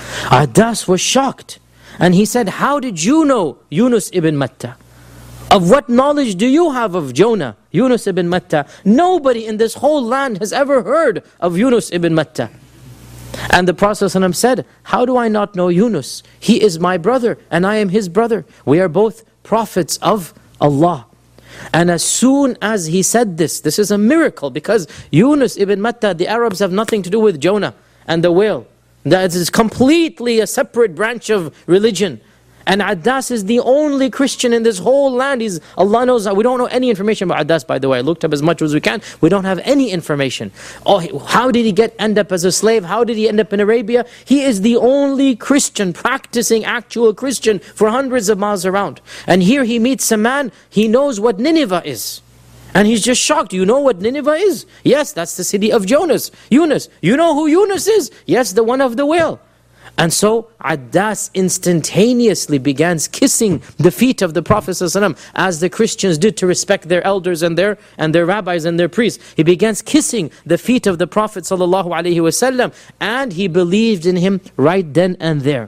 Addas was shocked. And he said, "How did you know Yunus ibn Matta? Of what knowledge do you have of Jonah, Yunus ibn Matta? Nobody in this whole land has ever heard of Yunus ibn Matta." And the Prophet ﷺ said, "How do I not know Yunus? He is my brother and I am his brother. We are both prophets of Allah." And as soon as he said this, this is a miracle, because Yunus ibn Matta, the Arabs have nothing to do with Jonah and the whale. That is completely a separate branch of religion. And Addas is the only Christian in this whole land. He's, Allah knows, we don't know any information about Addas, by the way. I looked up as much as we can. We don't have any information. Oh, how did he get end up as a slave? How did he end up in Arabia? He is the only Christian, practicing actual Christian for hundreds of miles around. And here he meets a man, he knows what Nineveh is. And he's just shocked. "You know what Nineveh is?" "Yes, that's the city of Jonas, Yunus." "You know who Yunus is?" "Yes, the one of the whale." And so Addas instantaneously begins kissing the feet of the Prophet ﷺ, as the Christians did to respect their elders and their and their rabbis and their priests. He begins kissing the feet of the Prophet ﷺ, and he believed in him right then and there.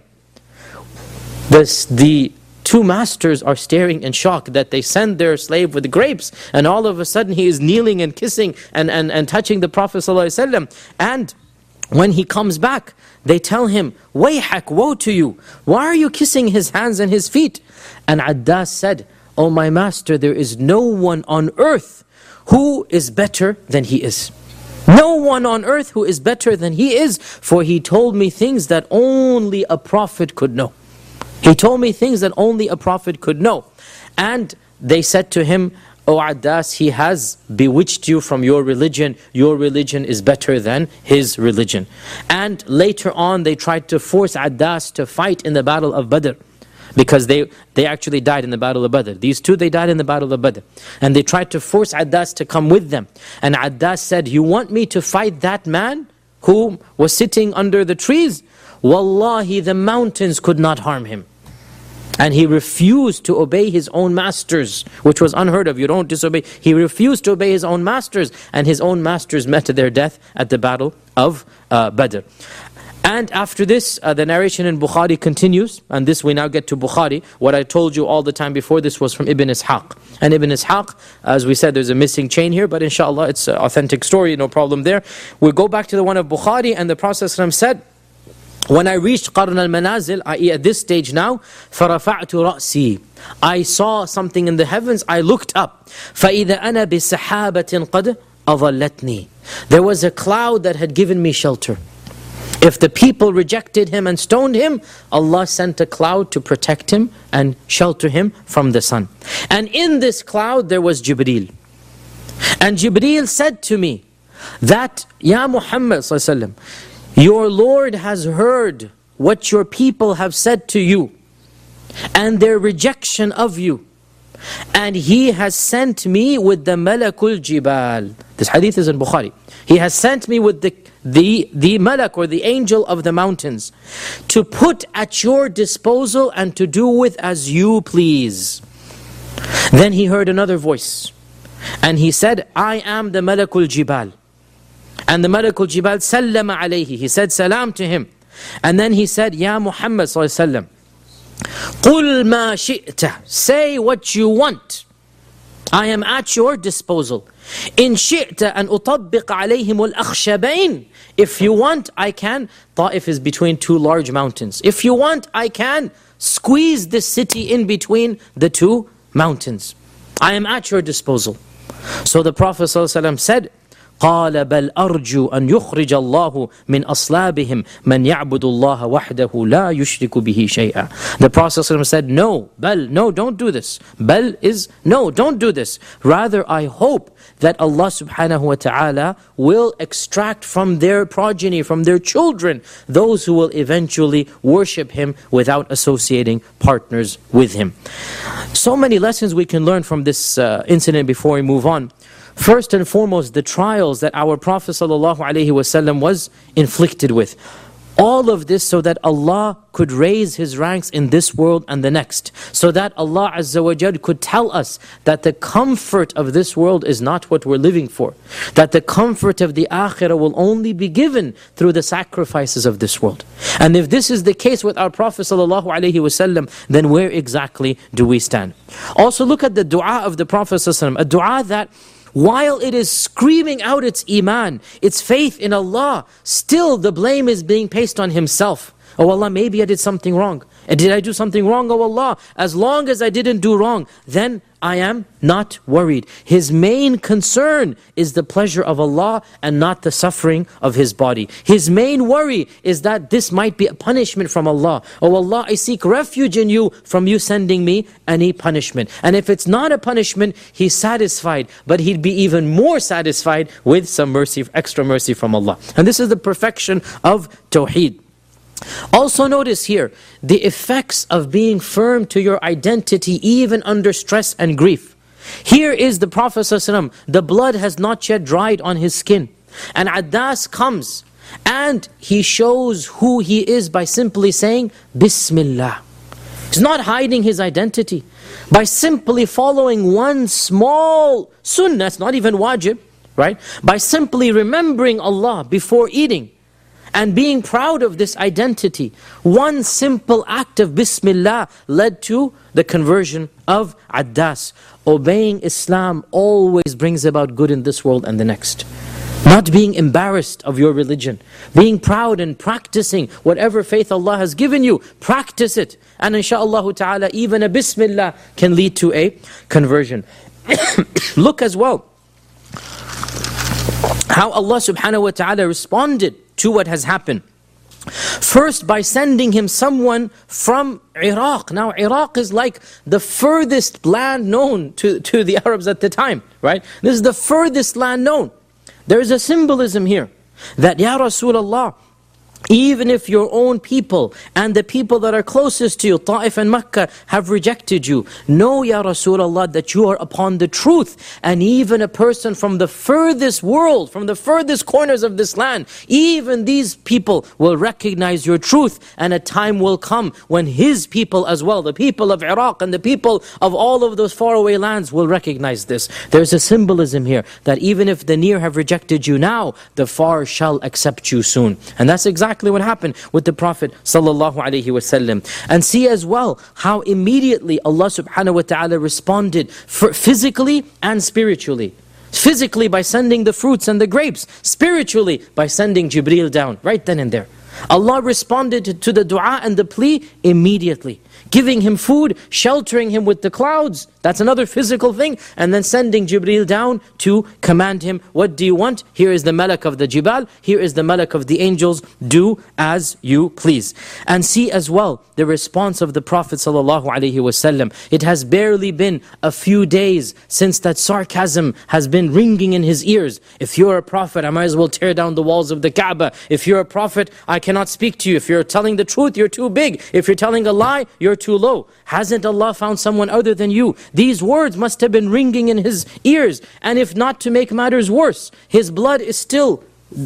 This, the two masters are staring in shock that they send their slave with grapes, and all of a sudden he is kneeling and kissing and, and, and touching the Prophet ﷺ. And when he comes back, they tell him, "Wayhak, woe to you. Why are you kissing his hands and his feet?" And Addas said, "Oh my master, there is no one on earth who is better than he is. No one on earth who is better than he is, for he told me things that only a prophet could know." He told me things that only a prophet could know. And they said to him, "O Addas, he has bewitched you from your religion. Your religion is better than his religion." And later on, they tried to force Addas to fight in the battle of Badr, because they, they actually died in the battle of Badr. These two, they died in the battle of Badr. And they tried to force Addas to come with them. And Addas said, "You want me to fight that man who was sitting under the trees? Wallahi, the mountains could not harm him." And he refused to obey his own masters, which was unheard of. You don't disobey. He refused to obey his own masters, and his own masters met their death at the battle of uh, Badr. And after this, uh, the narration in Bukhari continues, and this we now get to Bukhari. What I told you all the time before this was from Ibn Ishaq. And Ibn Ishaq, as we said, there's a missing chain here, but inshallah it's an authentic story, no problem there. We'll go back to the one of Bukhari, and the Prophet said, "When I reached Qarn al-Manazil, that is at this stage now, فَرَفَعْتُ رَأْسِي, I saw something in the heavens, I looked up. فَإِذَا أَنَا بِسَحَابَةٍ قَدْ أَظَلَّتْنِي, there was a cloud that had given me shelter. If the people rejected him and stoned him, Allah sent a cloud to protect him and shelter him from the sun. And in this cloud there was Jibreel. And Jibreel said to me that, Ya Muhammad sallallahu alaihi wasallam, your Lord has heard what your people have said to you and their rejection of you. And He has sent me with the Malakul Jibal. This hadith is in Bukhari. He has sent me with the, the, the Malak, or the angel of the mountains, to put at your disposal and to do with as you please. Then he heard another voice, and he said, I am the Malakul Jibal. And the Malakul Jibal sallama alayhi. He said salam to him. And then he said, Ya Muhammad sallallahu alayhi wa sallam, قُلْ مَا شِئْتَ, say what you want. I am at your disposal. إِن شِئْتَ أَنْ أُطَبِّقَ عَلَيْهِمُ الْأَخْشَبَيْنِ, if you want, I can. Ta'if is between two large mountains. If you want, I can squeeze this city in between the two mountains. I am at your disposal. So the Prophet ﷺ said, قال بل أرجو أن يخرج الله من أصلابهم من يعبد الله وحده لا يشرك به شيئا. The Prophet ﷺ said, no, bal, no, don't do this. Bal is, no, don't do this. Rather, I hope that Allah subhanahu wa ta'ala will extract from their progeny, from their children, those who will eventually worship Him without associating partners with Him. So many lessons we can learn from this uh, incident before we move on. First and foremost, the trials that our Prophet ﷺ was inflicted with. All of this so that Allah could raise His ranks in this world and the next. So that Allah Azza wa Jal could tell us that the comfort of this world is not what we're living for. That the comfort of the Akhirah will only be given through the sacrifices of this world. And if this is the case with our Prophet ﷺ, then where exactly do we stand? Also look at the dua of the Prophet ﷺ, a dua that, while it is screaming out its iman, its faith in Allah, still the blame is being placed on himself. Oh Allah, maybe I did something wrong. And did I do something wrong? Oh Allah, as long as I didn't do wrong, then I am not worried. His main concern is the pleasure of Allah and not the suffering of his body. His main worry is that this might be a punishment from Allah. Oh Allah, I seek refuge in you from you sending me any punishment. And if it's not a punishment, he's satisfied. But he'd be even more satisfied with some mercy, extra mercy from Allah. And this is the perfection of Tawheed. Also notice here, the effects of being firm to your identity even under stress and grief. Here is the Prophet ﷺ, the blood has not yet dried on his skin. And Addas comes and he shows who he is by simply saying, Bismillah. He's not hiding his identity. By simply following one small sunnah, it's not even wajib, right? By simply remembering Allah before eating, and being proud of this identity, one simple act of Bismillah led to the conversion of Addas. Obeying Islam always brings about good in this world and the next. Not being embarrassed of your religion. Being proud and practicing whatever faith Allah has given you. Practice it. And inshaAllah ta'ala, even a Bismillah can lead to a conversion. Look as well how Allah subhanahu wa ta'ala responded to what has happened. First, by sending him someone from Iraq. Now, Iraq is like the furthest land known to, to the Arabs at the time, right? This is the furthest land known. There is a symbolism here that, Ya Rasulullah, even if your own people and the people that are closest to you, Ta'if and Makkah, have rejected you, know, Ya Rasulullah, that you are upon the truth. And even a person from the furthest world, from the furthest corners of this land, even these people will recognize your truth. And a time will come when his people as well, the people of Iraq and the people of all of those faraway lands, will recognize this. There's a symbolism here that even if the near have rejected you now, the far shall accept you soon. And that's exactly Exactly what happened with the Prophet sallallahu alaihi wasallam. And see as well how immediately Allah subhanahu wa ta'ala responded for physically and spiritually. Physically by sending the fruits and the grapes. Spiritually by sending Jibreel down right then and there. Allah responded to the dua and the plea immediately. Giving him food, sheltering him with the clouds. That's another physical thing. And then sending Jibreel down to command him, what do you want? Here is the Malak of the Jibal. Here is the Malak of the angels. Do as you please. And see as well the response of the Prophet ﷺ. It has barely been a few days since that sarcasm has been ringing in his ears. If you're a prophet, I might as well tear down the walls of the Kaaba. If you're a prophet, I cannot speak to you. If you're telling the truth, you're too big. If you're telling a lie, you're too low. Hasn't Allah found someone other than you? These words must have been ringing in his ears. And if not, to make matters worse, his blood is still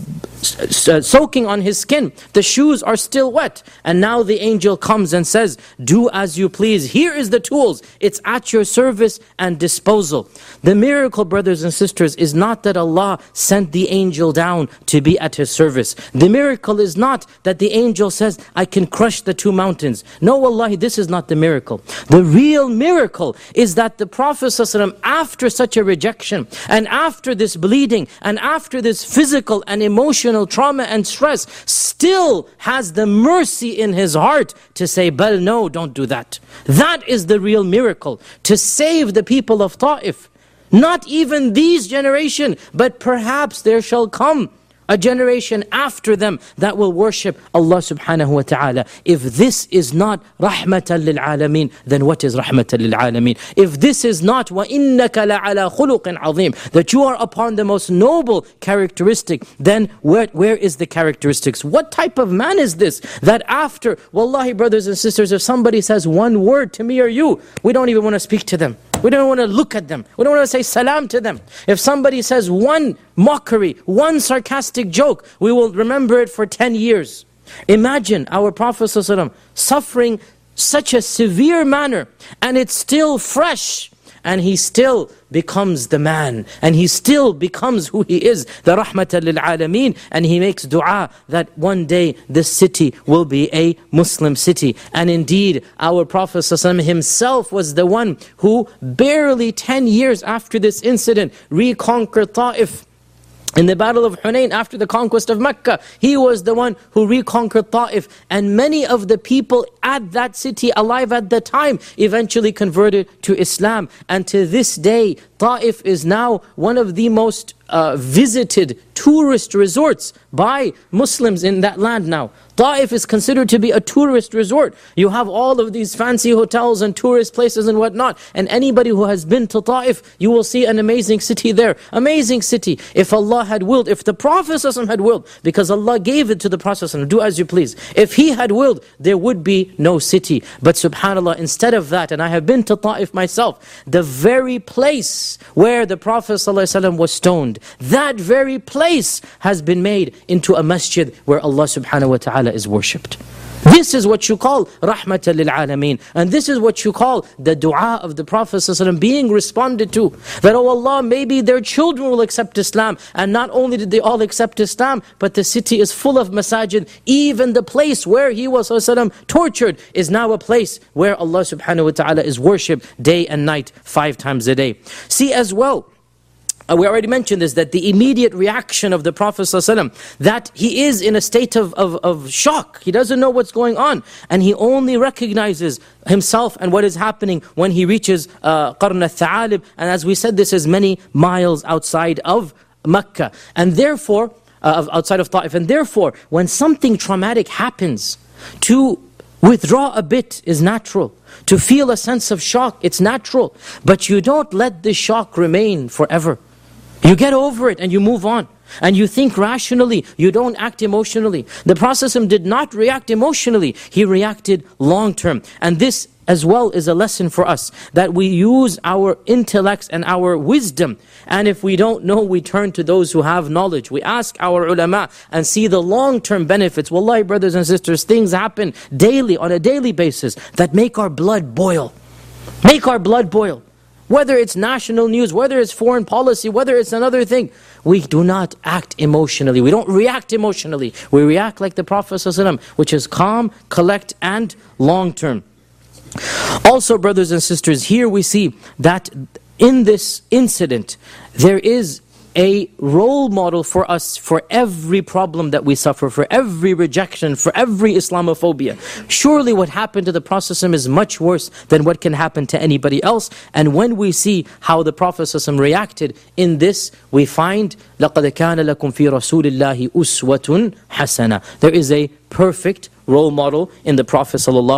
soaking on his skin. The shoes are still wet. And now the angel comes and says, do as you please. Here is the tools. It's at your service and disposal. The miracle, brothers and sisters, is not that Allah sent the angel down to be at his service. The miracle is not that the angel says, I can crush the two mountains. No, wallahi, this is not the miracle. The real miracle is that the Prophet ﷺ, after such a rejection, and after this bleeding, and after this physical and emotional trauma and stress, still has the mercy in his heart to say, Bal, no, don't do that. That is the real miracle. To save the people of Ta'if. Not even these generation, but perhaps there shall come a generation after them that will worship Allah subhanahu wa ta'ala. If this is not rahmatan lil alameen, then what is rahmatan lil alameen? If this is not wa innaka la ala khuluqin azim, that you are upon the most noble characteristic, then where, where is the characteristics? What type of man is this? That after, wallahi brothers and sisters, if somebody says one word to me or you, we don't even want to speak to them. We don't want to look at them. We don't want to say salam to them. If somebody says one mockery, one sarcastic joke, we will remember it for ten years. Imagine our Prophet ﷺ suffering such a severe manner, and it's still fresh. And he still becomes the man. And he still becomes who he is, the rahmatan lil alameen. And he makes dua that one day this city will be a Muslim city. And indeed, our Prophet ﷺ himself was the one who barely ten years after this incident reconquered Ta'if. In the battle of Hunayn, after the conquest of Mecca, he was the one who reconquered Ta'if. And many of the people at that city, alive at the time, eventually converted to Islam. And to this day, Ta'if is now one of the most uh, visited tourist resorts by Muslims in that land now. Ta'if is considered to be a tourist resort. You have all of these fancy hotels and tourist places and whatnot. And anybody who has been to Ta'if, you will see an amazing city there. Amazing city. If Allah had willed, if the Prophet ﷺ had willed, because Allah gave it to the Prophet ﷺ, do as you please. If he had willed, there would be no city. But subhanAllah, instead of that, and I have been to Ta'if myself, the very place where the Prophet ﷺ was stoned, that very place has been made into a masjid where Allah subhanahu wa ta'ala is worshipped. This is what you call rahmatan lil alameen. And this is what you call the dua of the Prophet ﷺ being responded to. That, oh Allah, maybe their children will accept Islam. And not only did they all accept Islam, but the city is full of masajid. Even the place where he was ﷺ tortured is now a place where Allah subhanahu wa ta'ala is worshipped day and night, five times a day. See as well, Uh, we already mentioned this, that the immediate reaction of the Prophet ﷺ, that he is in a state of, of, of shock. He doesn't know what's going on. And he only recognizes himself and what is happening when he reaches uh, Qarn al-Tha'alib. And as we said, this is many miles outside of Mecca. And therefore, uh, outside of Ta'if. And therefore, when something traumatic happens, to withdraw a bit is natural. To feel a sense of shock, it's natural. But you don't let the shock remain forever. You get over it and you move on. And you think rationally, you don't act emotionally. The Prophet did not react emotionally, he reacted long term. And this as well is a lesson for us, that we use our intellects and our wisdom. And if we don't know, we turn to those who have knowledge. We ask our ulama and see the long-term benefits. Wallahi, brothers and sisters, things happen daily, on a daily basis, that make our blood boil. Make our blood boil. Whether it's national news, whether it's foreign policy, whether it's another thing, we do not act emotionally. We don't react emotionally. We react like the Prophet ﷺ, which is calm, collect, and long-term. Also, brothers and sisters, here we see that in this incident, there is a role model for us for every problem that we suffer, for every rejection, for every Islamophobia. Surely what happened to the Prophet ﷺ is much worse than what can happen to anybody else. And when we see how the Prophet ﷺ reacted in this, we find لَقَدْ كَانَ لَكُمْ فِي رَسُولِ اللَّهِ أُسْوَةٌ حَسَنَةٌ. There is a perfect role model in the Prophet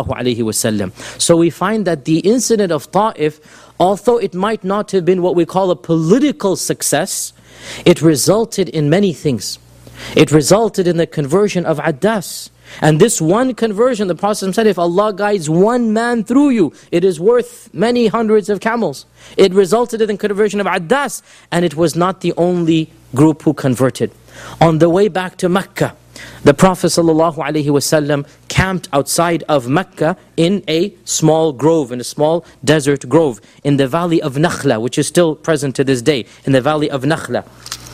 ﷺ. So we find that the incident of Ta'if, although it might not have been what we call a political success, it resulted in many things. It resulted in the conversion of Addas. And this one conversion, the Prophet said, if Allah guides one man through you, it is worth many hundreds of camels. It resulted in the conversion of Addas, and it was not the only group who converted. On the way back to Mecca, the Prophet ﷺ camped outside of Mecca in a small grove, in a small desert grove, in the valley of Nakhla, which is still present to this day, in the valley of Nakhla.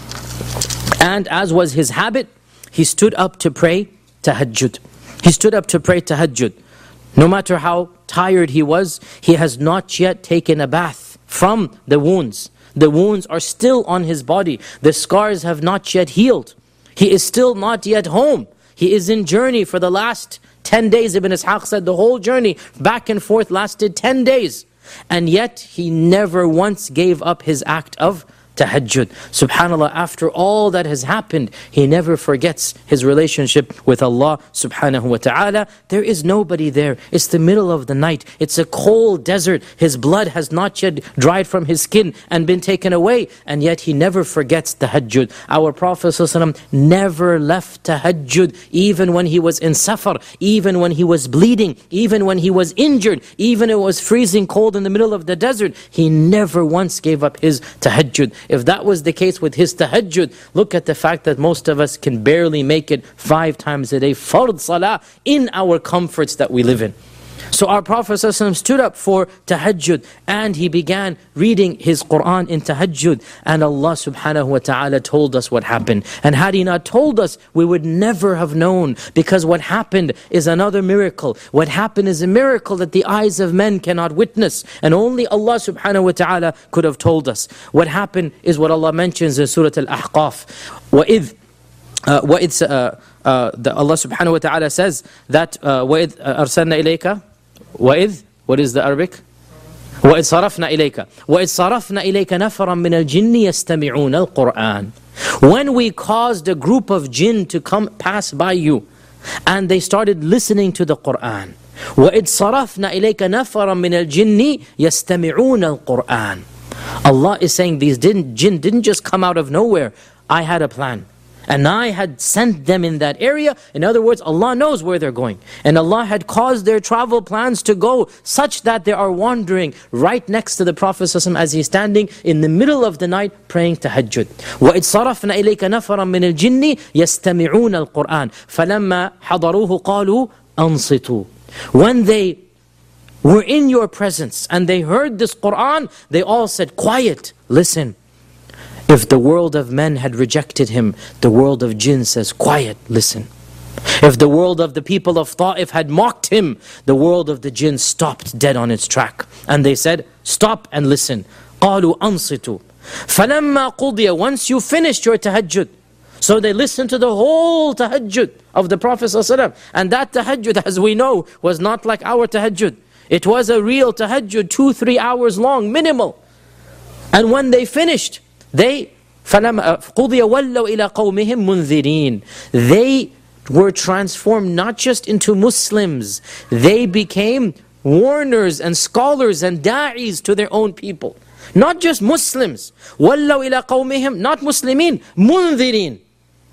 And as was his habit, he stood up to pray tahajjud. He stood up to pray tahajjud. No matter how tired he was, he has not yet taken a bath from the wounds. The wounds are still on his body. The scars have not yet healed. He is still not yet home. He is in journey for the last ten days. Ibn Ishaq said the whole journey back and forth lasted ten days. And yet he never once gave up his act of tahajjud. SubhanAllah, after all that has happened, he never forgets his relationship with Allah subhanahu wa ta'ala. There is nobody there. It's the middle of the night. It's a cold desert. His blood has not yet dried from his skin and been taken away. And yet he never forgets tahajjud. Our Prophet ﷺ never left tahajjud, even when he was in safar, even when he was bleeding, even when he was injured, even when it was freezing cold in the middle of the desert. He never once gave up his tahajjud. If that was the case with his tahajjud, look at the fact that most of us can barely make it five times a day, fard salah, in our comforts that we live in. So our Prophet ﷺ stood up for tahajjud and he began reading his Qur'an in tahajjud, and Allah subhanahu wa ta'ala told us what happened. And had He not told us, we would never have known, because what happened is another miracle. What happened is a miracle that the eyes of men cannot witness, and only Allah subhanahu wa ta'ala could have told us. What happened is what Allah mentions in Surah Al-Ahqaf. وَإِذْ uh, وَإِذْ uh, uh, the Allah subhanahu wa ta'ala says that uh, وَإِذْ أَرْسَلْنَا إِلَيْكَ وَإِذْ, what is the Arabic? وَإِذْ صَرَفْنَا إِلَيْكَ وَإِذْ صَرَفْنَا إِلَيْكَ نَفَرًا مِنَ الْجِنِّ يَسْتَمِعُونَ الْقُرْآنِ. When we caused a group of jinn to come pass by you, and they started listening to the Qur'an. وَإِذْ صَرَفْنَا إِلَيْكَ نَفَرًا مِنَ الْجِنِّ يَسْتَمِعُونَ الْقُرْآنِ. Allah is saying these didn't, jinn didn't just come out of nowhere. I had a plan. And I had sent them in that area. In other words, Allah knows where they're going. And Allah had caused their travel plans to go such that they are wandering right next to the Prophet ﷺ as he's standing in the middle of the night praying tahajjud. وَإِذْ صَرَفْنَا إِلَيْكَ نَفَرًا مِنَ الْجِنِّ يَسْتَمِعُونَ الْقُرْآنِ فَلَمَّا حَضَرُوهُ قَالُوا أَنصِتُوا. When they were in your presence and they heard this Qur'an, they all said, quiet, listen. If the world of men had rejected him, the world of jinn says, quiet, listen. If the world of the people of Ta'if had mocked him, the world of the jinn stopped dead on its track. And they said, stop and listen. قَالُوا أَنصِتُوا فَلَمَّا قُضِيَ. Once you finished your tahajjud. So they listened to the whole tahajjud of the Prophet ﷺ. And that tahajjud, as we know, was not like our tahajjud. It was a real tahajjud, two, three hours long, minimal. And when they finished, They فَلَمَا قُضِيَ وَلَّوْا إِلَىٰ قَوْمِهِمْ مُنذِرِينَ. They were transformed not just into Muslims, they became warners and scholars and da'is to their own people. Not just Muslims. وَلَّوْا إِلَىٰ قَوْمِهِمْ, not Muslimin, مُنذِرِينَ.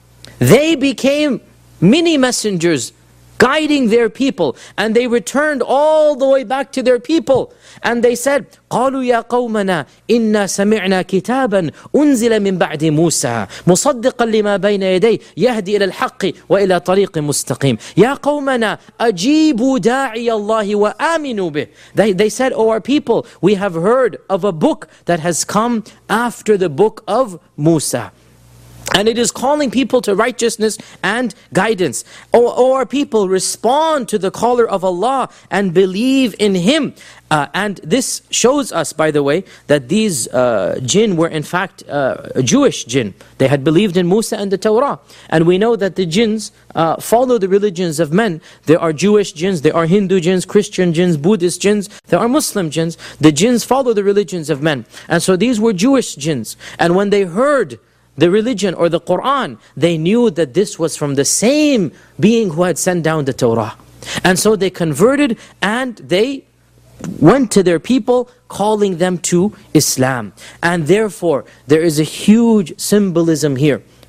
They became mini messengers guiding their people, and they returned all the way back to their people, and they said, قالوا يا قومنا إنا سمعنا كتابا أنزل من بعد موسى مصدقا لما بين يديه يهدي إلى الحق وإلى طريق مستقيم يا قومنا أجيبوا داعي الله وآمنوا به. They, they said, oh our people, we have heard of a book that has come after the book of Musa. And it is calling people to righteousness and guidance. O, o our people, respond to the caller of Allah and believe in Him. Uh, and this shows us, by the way, that these uh, jinn were in fact uh, Jewish jinn. They had believed in Musa and the Torah. And we know that the jinns uh, follow the religions of men. There are Jewish jinns, there are Hindu jinns, Christian jinns, Buddhist jinns, there are Muslim jinns. The jinns follow the religions of men. And so these were Jewish jinns. And when they heard the religion or the Qur'an, they knew that this was from the same being who had sent down the Torah. And so they converted and they went to their people calling them to Islam. And therefore, there is a huge symbolism here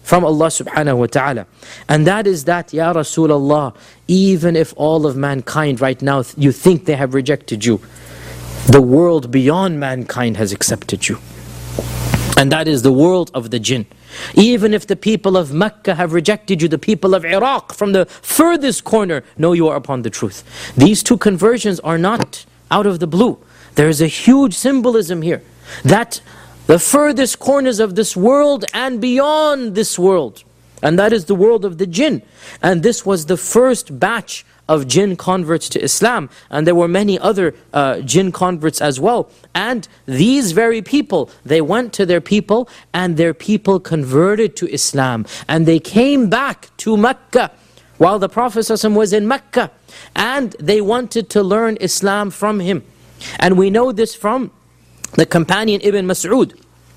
from Allah subhanahu wa ta'ala. And that is that, Ya Rasulullah, even if all of mankind right now, you think they have rejected you, the world beyond mankind has accepted you. And that is the world of the jinn. Even if the people of Mecca have rejected you, the people of Iraq from the furthest corner know you are upon the truth. These two conversions are not out of the blue. There is a huge symbolism here, that the furthest corners of this world and beyond this world, and that is the world of the jinn. And this was the first batch of jinn converts to Islam, and there were many other uh, jinn converts as well. And these very people, they went to their people, and their people converted to Islam, and they came back to Mecca while the Prophet ﷺ was in Mecca, and they wanted to learn Islam from him. And we know this from the companion Ibn Mas'ud.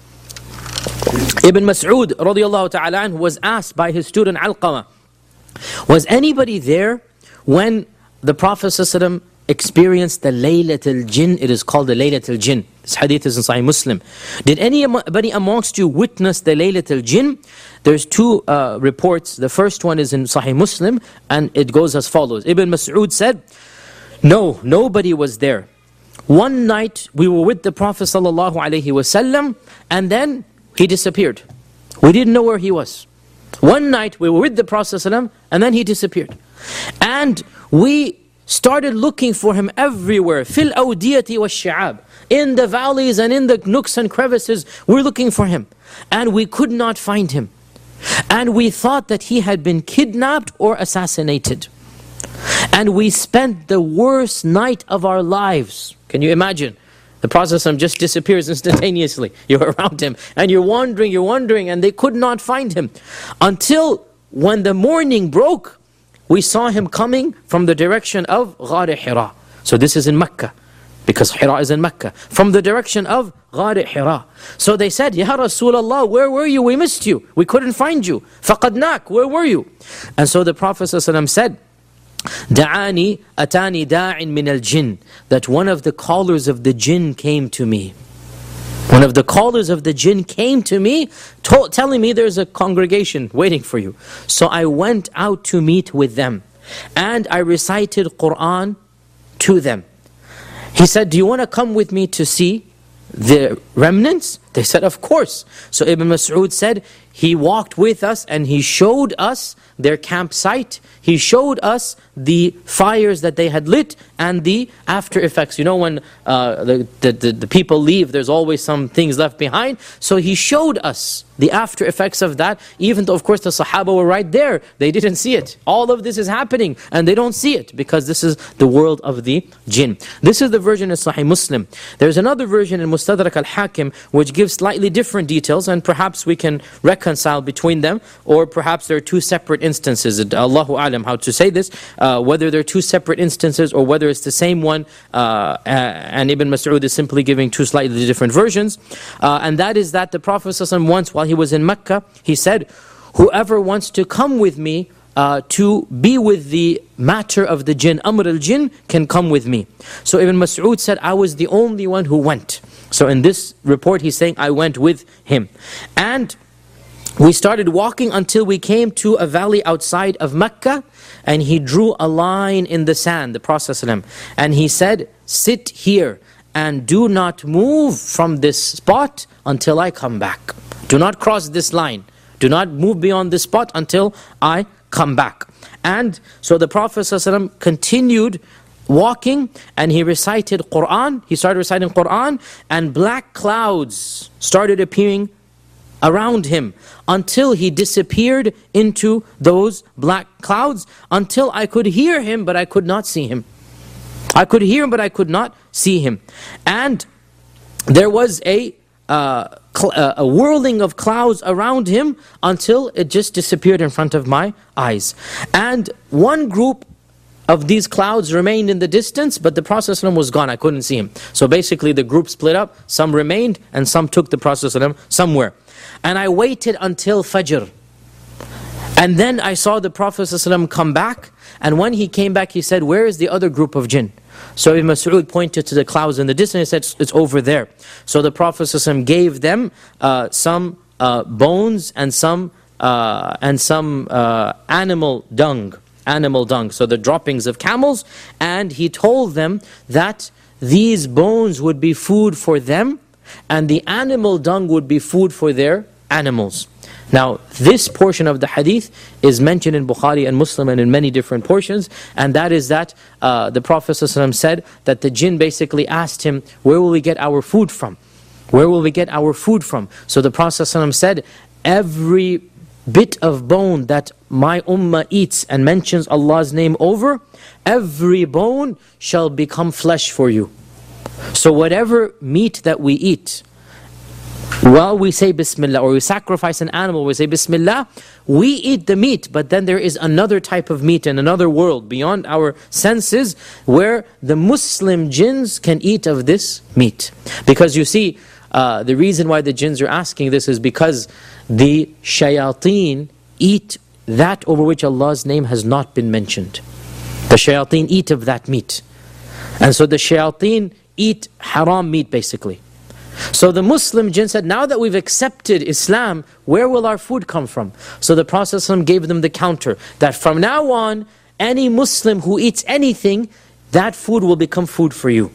Ibn Mas'ud radiallahu ta'ala anhu was asked by his student Alqamah, was anybody there when the Prophet ﷺ experienced the Laylatul Jinn? It is called the Laylatul Jinn. This hadith is in Sahih Muslim. Did anybody amongst you witness the Laylatul Jinn? There's two uh, reports. The first one is in Sahih Muslim, and it goes as follows. Ibn Mas'ud said, no, nobody was there. One night we were with the Prophet ﷺ, and then he disappeared. We didn't know where he was. One night we were with the Prophet ﷺ, and then he disappeared. And we started looking for him everywhere. Fil awdiyati wa shi'ab. In the valleys and in the nooks and crevices, we're looking for him. And we could not find him. And we thought that he had been kidnapped or assassinated. And we spent the worst night of our lives. Can you imagine? The Prophet ﷺ just disappears instantaneously. You're around him and you're wandering, you're wandering, and they could not find him. Until when the morning broke, we saw him coming from the direction of Ghar Hira. So this is in Mecca, because Hira is in Mecca. From the direction of Ghar Hira. So they said, Ya Rasulullah, where were you? We missed you. We couldn't find you. Faqadnak, where were you? And so the Prophet ﷺ said, Da'ani atani da'in min al-jinn, that one of the callers of the jinn came to me. One of the callers of the jinn came to me, to telling me there's a congregation waiting for you. So I went out to meet with them, and I recited Qur'an to them. He said, do you want to come with me to see the remnants? They said, of course. So Ibn Mas'ud said, he walked with us and he showed us their campsite. He showed us the fires that they had lit and the after effects. You know, when uh, the, the, the, the people leave, there's always some things left behind. So he showed us the after effects of that, even though of course the Sahaba were right there. They didn't see it. All of this is happening and they don't see it, because this is the world of the jinn. This is the version in Sahih Muslim. There's another version in Mustadrak al-Hakim which gives slightly different details, and perhaps we can reconcile between them, or perhaps there are two separate instances. Allahu alam how to say this, uh, whether they're two separate instances or whether it's the same one, uh, and Ibn Mas'ud is simply giving two slightly different versions. Uh, and that is that the Prophet ﷺ once, while he was in Mecca, he said, whoever wants to come with me uh, to be with the matter of the jinn, Amr al-Jinn, can come with me. So Ibn Mas'ud said, I was the only one who went. So in this report he's saying, I went with him. And we started walking until we came to a valley outside of Mecca, and he drew a line in the sand, the Prophet ﷺ, and he said, sit here and do not move from this spot until I come back. Do not cross this line. Do not move beyond this spot until I come back. And so the Prophet ﷺ continued walking, and he recited Qur'an. He started reciting Qur'an, and black clouds started appearing around him until he disappeared into those black clouds, until I could hear him but I could not see him. I could hear him but I could not see him. And there was a uh, a whirling of clouds around him until it just disappeared in front of my eyes. And one group of these clouds remained in the distance, but the Prophet ﷺ was gone. I couldn't see him. So basically the group split up. Some remained and some took the Prophet ﷺ somewhere. And I waited until Fajr. And then I saw the Prophet ﷺ come back. And when he came back, he said, where is the other group of jinn? So Ibn Mas'ud pointed to the clouds in the distance and he said, it's over there. So the Prophet ﷺ gave them uh, some uh, bones and some uh, and some uh, animal dung. Animal dung, so the droppings of camels. And he told them that these bones would be food for them, and the animal dung would be food for their animals. Now, this portion of the hadith is mentioned in Bukhari and Muslim and in many different portions, and that is that uh, the Prophet ﷺ said that the jinn basically asked him, where will we get our food from? Where will we get our food from? So the Prophet ﷺ said, every bit of bone that my ummah eats and mentions Allah's name over, every bone shall become flesh for you. So whatever meat that we eat, while we say Bismillah, or we sacrifice an animal, we say Bismillah, we eat the meat, but then there is another type of meat in another world beyond our senses where the Muslim jinns can eat of this meat. Because you see, uh, the reason why the jinns are asking this is because the shayateen eat that over which Allah's name has not been mentioned. The shayateen eat of that meat. And so the shayateen eat haram meat basically. So the Muslim jinn said, now that we've accepted Islam, where will our food come from? So the Prophet ﷺ gave them the counter, that from now on, any Muslim who eats anything, that food will become food for you.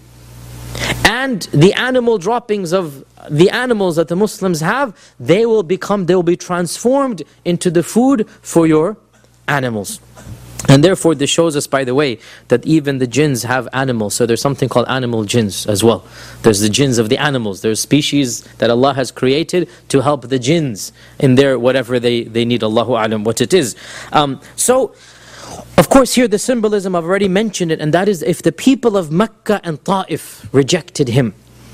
And the animal droppings of the animals that the Muslims have, they will become, they will be transformed into the food for your animals. And therefore this shows us, by the way, that even the jinns have animals. So there's something called animal jinns as well. There's the jinns of the animals. There's species that Allah has created to help the jinns in their whatever they, they need. Allahu A'lam what it is. Um, so, of course here the symbolism, I've already mentioned it, and that is if the people of Mecca and Ta'if rejected him,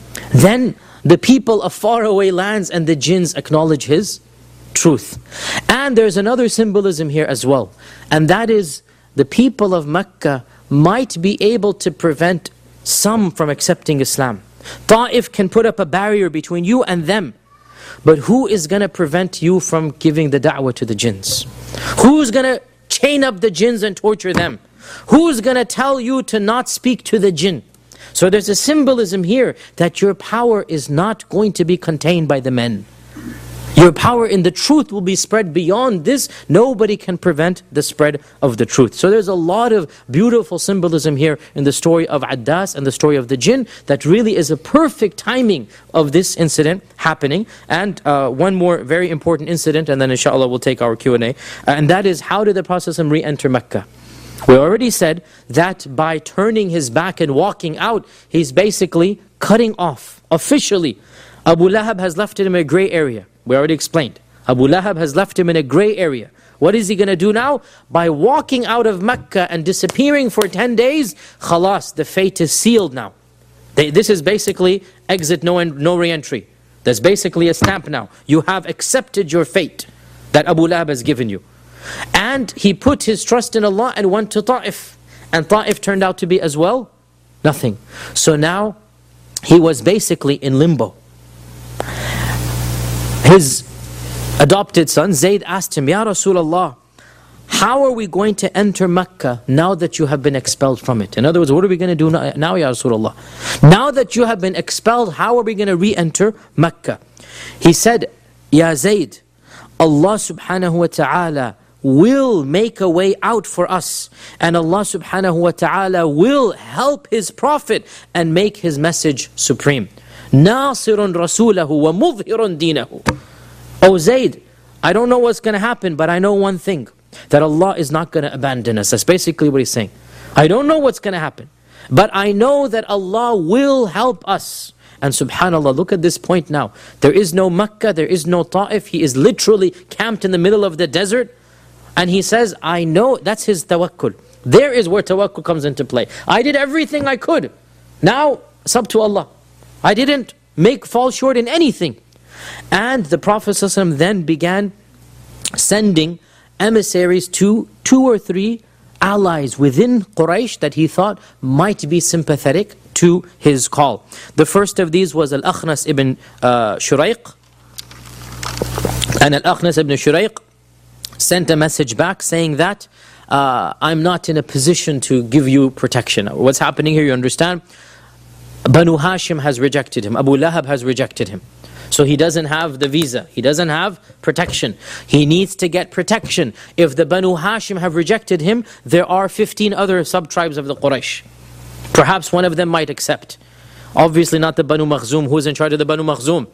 then the people of faraway lands and the jinns acknowledge his truth. And there's another symbolism here as well, and that is the people of Mecca might be able to prevent some from accepting Islam. Ta'if can put up a barrier between you and them, but who is going to prevent you from giving the da'wah to the jinns? Who's going to chain up the jinns and torture them? Who's going to tell you to not speak to the jinn? So there's a symbolism here that your power is not going to be contained by the men. Your power in the truth will be spread beyond this. Nobody can prevent the spread of the truth. So there's a lot of beautiful symbolism here in the story of Addas and the story of the jinn that really is a perfect timing of this incident happening. And uh, one more very important incident, and then inshallah we'll take our Q and A. Uh, and that is, how did the Prophet re-enter Mecca? We already said that by turning his back and walking out, he's basically cutting off, officially. Abu Lahab has left him in a gray area. We already explained. Abu Lahab has left him in a gray area. What is he going to do now? By walking out of Mecca and disappearing for ten days, khalas, the fate is sealed now. They, this is basically exit, no, no re-entry. That's basically a stamp now. You have accepted your fate that Abu Lahab has given you. And he put his trust in Allah and went to Ta'if. And Ta'if turned out to be as well nothing. So now he was basically in limbo. His adopted son Zayd asked him, Ya Rasulullah, how are we going to enter Mecca now that you have been expelled from it? In other words, what are we going to do now, now Ya Rasulullah? Now that you have been expelled, how are we going to re-enter Mecca? He said, Ya Zayd, Allah subhanahu wa ta'ala will make a way out for us, and Allah subhanahu wa ta'ala will help His Prophet and make His message supreme. Nasirun rasulahu wa mudhirun dinahu. Oh Zayd, I don't know what's going to happen, but I know one thing, that Allah is not going to abandon us. That's basically what he's saying. I don't know what's going to happen, but I know that Allah will help us. And subhanAllah, look at this point now. There is no Mecca, there is no Ta'if. He is literally camped in the middle of the desert. And he says, I know, that's his tawakkul. There is where tawakkul comes into play. I did everything I could. Now, it's up to Allah. I didn't make fall short in anything. And the Prophet ﷺ then began sending emissaries to two or three allies within Quraysh that he thought might be sympathetic to his call. The first of these was Al-Akhnas ibn uh, Shurayq. And Al-Akhnas ibn Shurayq sent a message back saying that uh, I'm not in a position to give you protection. What's happening here, you understand? Banu Hashim has rejected him. Abu Lahab has rejected him. So he doesn't have the visa. He doesn't have protection. He needs to get protection. If the Banu Hashim have rejected him, there are fifteen other sub-tribes of the Quraysh. Perhaps one of them might accept. Obviously not the Banu Makhzum. Who's in charge of the Banu Makhzum?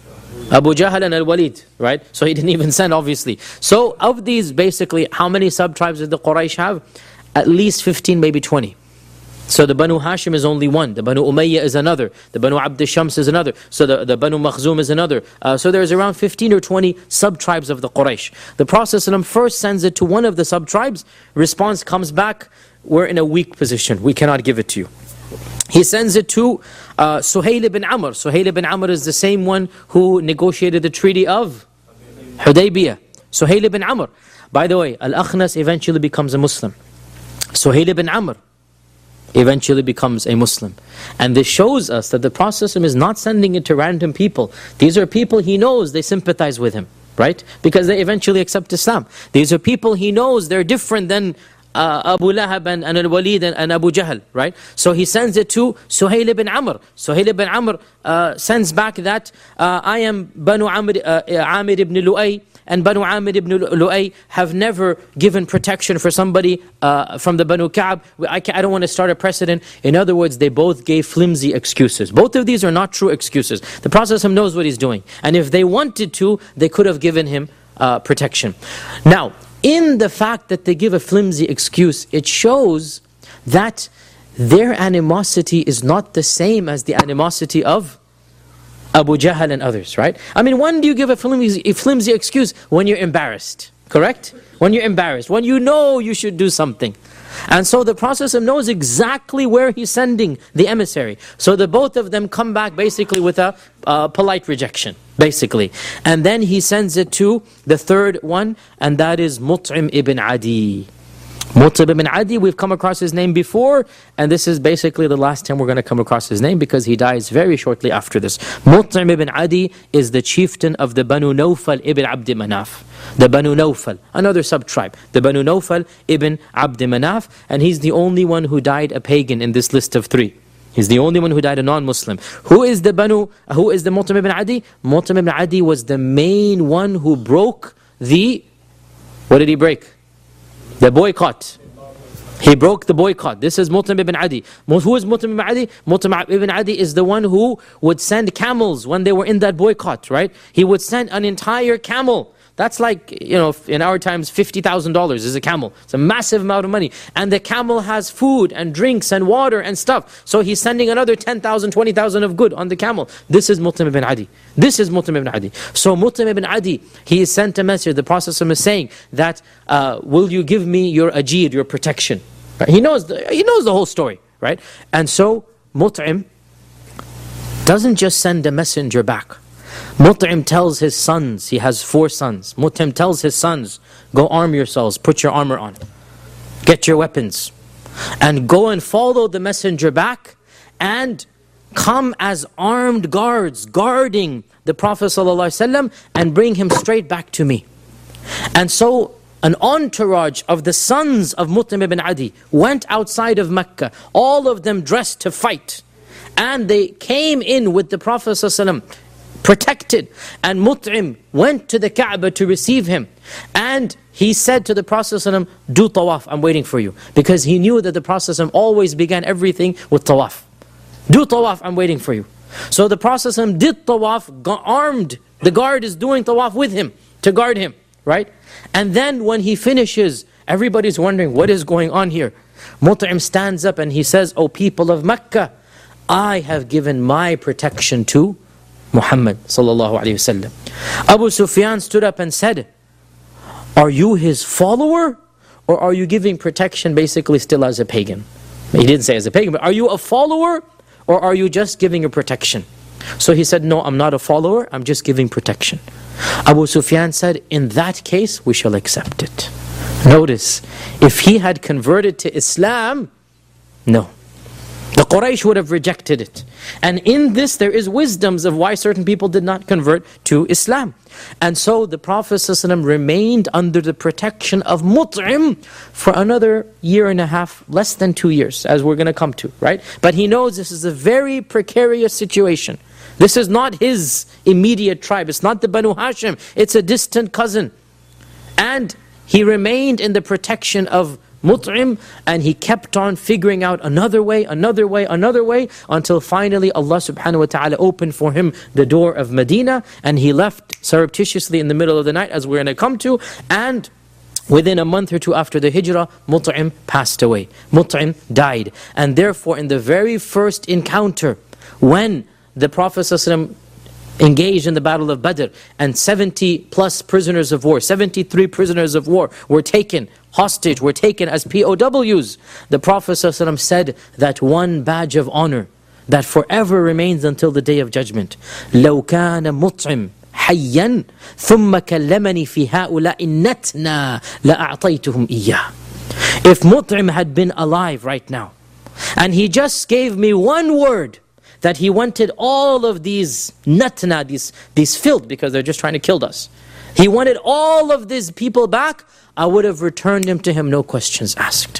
Abu Jahl and Al-Walid, right? So he didn't even send, obviously. So of these, basically, how many sub-tribes did the Quraysh have? At least fifteen, maybe twenty. So the Banu Hashim is only one. The Banu Umayyah is another. The Banu Abd Shams is another. So the, the Banu Makhzum is another. Uh, so there's around fifteen or twenty sub-tribes of the Quraysh. The Prophet ﷺ first sends it to one of the sub-tribes. Response comes back, we're in a weak position. We cannot give it to you. He sends it to uh, Suhail ibn Amr. Suhail ibn Amr is the same one who negotiated the treaty of Hudaybiyah. Suhail ibn Amr. By the way, Al-Akhnas eventually becomes a Muslim. Suhail ibn Amr eventually becomes a Muslim. And this shows us that the Prophet is not sending it to random people. These are people he knows, they sympathize with him, right? Because they eventually accept Islam. These are people he knows, they're different than Uh, Abu Lahab and, and Al-Walid and, and Abu Jahl, right? So he sends it to Suhail ibn Amr. Suhail ibn Amr uh, sends back that uh, I am Banu Amr, uh, Amir ibn Lu'ay, and Banu Amir ibn Lu'ay have never given protection for somebody uh, from the Banu Ka'b. I, I don't want to start a precedent. In other words, they both gave flimsy excuses. Both of these are not true excuses. The Prophet knows what he's doing. And if they wanted to, they could have given him uh, protection. Now, in the fact that they give a flimsy excuse, it shows that their animosity is not the same as the animosity of Abu Jahl and others, right? I mean, when do you give a flimsy, a flimsy excuse? When you're embarrassed, correct? When you're embarrassed, when you know you should do something. And so the Prophet knows exactly where he's sending the emissary. So the both of them come back basically with a uh, polite rejection, basically. And then he sends it to the third one, and that is Mut'im ibn Adi. Mut'im ibn Adi, we've come across his name before, and this is basically the last time we're going to come across his name because he dies very shortly after this. Mut'im ibn Adi is the chieftain of the Banu Nawfal ibn Abd Manaf. The Banu Nawfal, another sub-tribe. The Banu Nawfal ibn Abd Manaf, and he's the only one who died a pagan in this list of three. He's the only one who died a non-Muslim. Who is the Banu, who is the Mut'im ibn Adi? Mut'im ibn Adi was the main one who broke the, what did he break? The boycott. He broke the boycott. This is Mut'im ibn Adi. Who is Mut'im ibn Adi? Mut'im ibn Adi is the one who would send camels when they were in that boycott, right? He would send an entire camel. That's like, you know, in our times, fifty thousand dollars is a camel. It's a massive amount of money. And the camel has food and drinks and water and stuff. So he's sending another ten thousand, twenty thousand of good on the camel. This is Mut'im ibn Adi. This is Mut'im ibn Adi. So Mut'im ibn Adi, he is sent a message. The Prophet is saying that, uh, will you give me your ajir, your protection? Right? He knows the, he knows the whole story, right? And so Mut'im doesn't just send a messenger back. Mut'im tells his sons, he has four sons. Mut'im tells his sons, go arm yourselves, put your armor on. Get your weapons. And go and follow the messenger back and come as armed guards, guarding the Prophet ﷺ and bring him straight back to me. And so an entourage of the sons of Mut'im ibn Adi went outside of Mecca, all of them dressed to fight. And they came in with the Prophet ﷺ, protected. And Mut'im went to the Kaaba to receive him. And he said to the Prophet ﷺ, do tawaf, I'm waiting for you. Because he knew that the Prophet ﷺ always began everything with tawaf. Do tawaf, I'm waiting for you. So the Prophet ﷺ did tawaf, armed. The guard is doing tawaf with him, to guard him, right? And then when he finishes, everybody's wondering, what is going on here? Mut'im stands up and he says, O people of Mecca, I have given my protection to Muhammad sallallahu alayhi wasallam. Abu Sufyan stood up and said, are you his follower? Or are you giving protection basically still as a pagan? He didn't say as a pagan, but are you a follower? Or are you just giving a protection? So he said, no, I'm not a follower, I'm just giving protection. Abu Sufyan said, in that case, we shall accept it. Notice, if he had converted to Islam, no. The Quraysh would have rejected it. And in this there is wisdoms of why certain people did not convert to Islam. And so the Prophet ﷺ remained under the protection of Mut'im for another year and a half, less than two years, as we're going to come to, right? But he knows this is a very precarious situation. This is not his immediate tribe. It's not the Banu Hashim. It's a distant cousin. And he remained in the protection of Mut'im, and he kept on figuring out another way, another way, another way, until finally Allah subhanahu wa ta'ala opened for him the door of Medina, and he left surreptitiously in the middle of the night, as we're going to come to, and within a month or two after the hijrah, Mut'im passed away. Mut'im died. And therefore, in the very first encounter, when the Prophet ﷺ engaged in the battle of Badr, and seventy plus prisoners of war, seventy-three prisoners of war were taken hostage, were taken as P O Ws. The Prophet ﷺ said that one badge of honor that forever remains until the Day of Judgment. لَوْ كَانَ مُطْعِمْ حَيًّا ثُمَّ كَلَّمَنِي فِي هَؤُلَاءِ النَّتْنَا لَأَعْطَيْتُهُمْ إِيَّهِ. If Mut'im had been alive right now, and he just gave me one word, that he wanted all of these natna, these, these filth, because they're just trying to kill us. He wanted all of these people back, I would have returned him to him, no questions asked.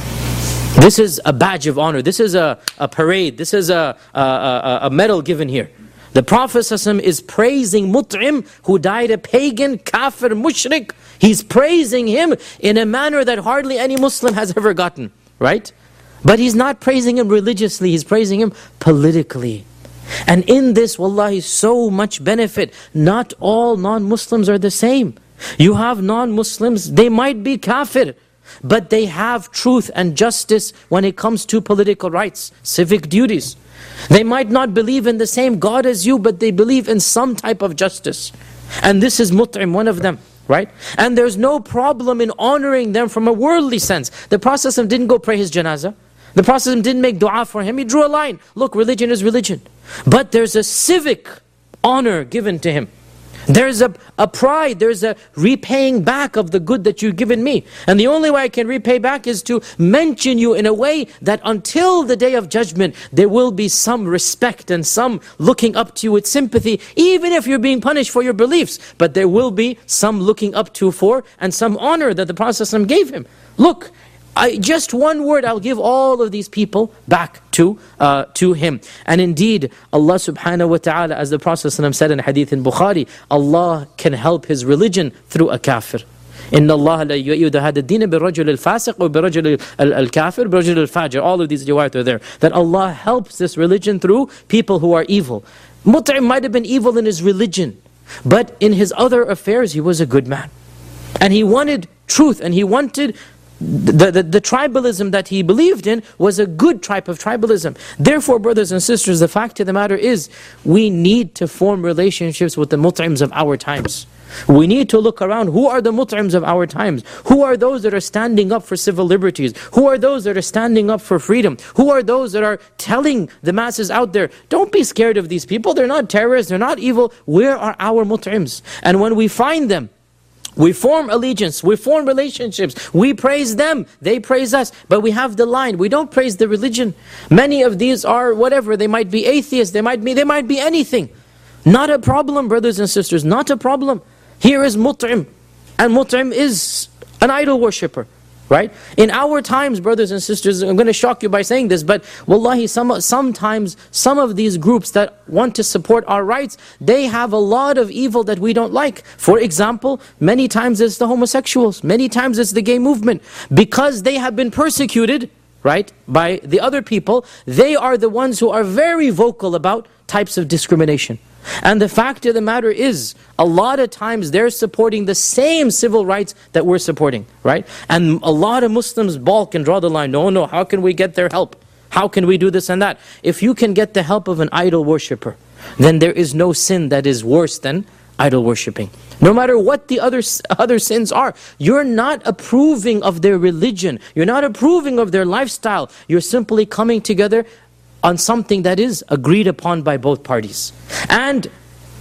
This is a badge of honor. This is a, a parade. This is a, a, a, a medal given here. The Prophet ﷺ is praising Mut'im, who died a pagan, kafir, mushrik. He's praising him in a manner that hardly any Muslim has ever gotten, right? But he's not praising him religiously, he's praising him politically. And in this, wallahi, so much benefit. Not all non-Muslims are the same. You have non-Muslims, they might be kafir, but they have truth and justice when it comes to political rights, civic duties. They might not believe in the same God as you, but they believe in some type of justice. And this is Mut'im, one of them. Right? And there's no problem in honoring them from a worldly sense. The Prophet didn't go pray his janazah. The Prophet didn't make dua for him. He drew a line. Look, religion is religion. But there's a civic honor given to him. There's a, a pride, there's a repaying back of the good that you've given me. And the only way I can repay back is to mention you in a way that until the Day of Judgment, there will be some respect and some looking up to you with sympathy, even if you're being punished for your beliefs. But there will be some looking up to for and some honor that the Prophet ﷺ gave him. Look, I, just one word, I'll give all of these people back to uh, to him. And indeed, Allah subhanahu wa ta'ala, as the Prophet ﷺ said in hadith in Bukhari, Allah can help his religion through a kafir. إِنَّ اللَّهَ لَا يُؤَيِّدُ هَذَا الدِّينَ بِالرَّجُلِ الْفَاسِقِ وَبِالرَّجُلِ الْكَافِرِ بِالرَّجُلِ الْفَاجِرِ. All of these riwayat are there. That Allah helps this religion through people who are evil. Mut'im might have been evil in his religion, but in his other affairs, he was a good man. And he wanted truth, and he wanted The, the, the tribalism that he believed in was a good type of tribalism. Therefore, brothers and sisters, the fact of the matter is, we need to form relationships with the Mut'ims of our times. We need to look around. Who are the Mut'ims of our times? Who are those that are standing up for civil liberties? Who are those that are standing up for freedom? Who are those that are telling the masses out there, don't be scared of these people, they're not terrorists, they're not evil. Where are our Mut'ims? And when we find them, we form allegiance, we form relationships, we praise them, they praise us. But we have the line, we don't praise the religion. Many of these are whatever, they might be atheists, they might be, they might be anything. Not a problem, brothers and sisters, not a problem. Here is Mut'im, and Mut'im is an idol worshipper. Right? In our times, brothers and sisters, I'm going to shock you by saying this, but wallahi, some, sometimes some of these groups that want to support our rights, they have a lot of evil that we don't like. For example, many times it's the homosexuals, many times it's the gay movement. Because they have been persecuted, right, by the other people, they are the ones who are very vocal about types of discrimination. And the fact of the matter is, a lot of times they're supporting the same civil rights that we're supporting, right? And a lot of Muslims balk and draw the line, no, no, how can we get their help? How can we do this and that? If you can get the help of an idol worshipper, then there is no sin that is worse than idol worshipping. No matter what the other, other sins are, you're not approving of their religion, you're not approving of their lifestyle, you're simply coming together on something that is agreed upon by both parties. And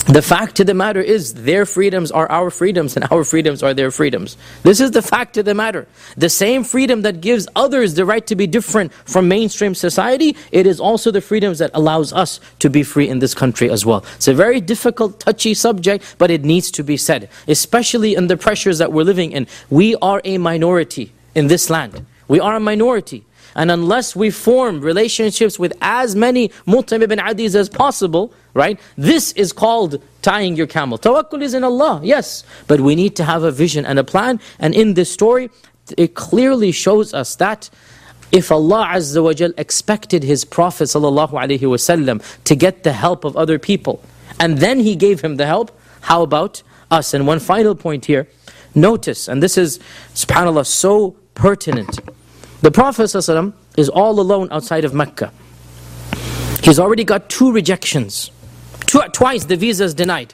The fact of the matter is, their freedoms are our freedoms and our freedoms are their freedoms. This is the fact of the matter. The same freedom that gives others the right to be different from mainstream society, it is also the freedoms that allows us to be free in this country as well. It's a very difficult, touchy subject, but it needs to be said, especially in the pressures that we're living in. We are a minority in this land. We are a minority. And unless we form relationships with as many Mut'im ibn Adis as possible, right? This is called tying your camel. Tawakkul is in Allah, yes. But we need to have a vision and a plan. And in this story, it clearly shows us that if Allah Azza wa Jal expected His Prophet Sallallahu Alaihi Wasallam to get the help of other people, and then He gave him the help, how about us? And one final point here. Notice, and this is, subhanAllah, so pertinent. The Prophet ﷺ is all alone outside of Mecca. He's already got two rejections. Two, twice the visa is denied.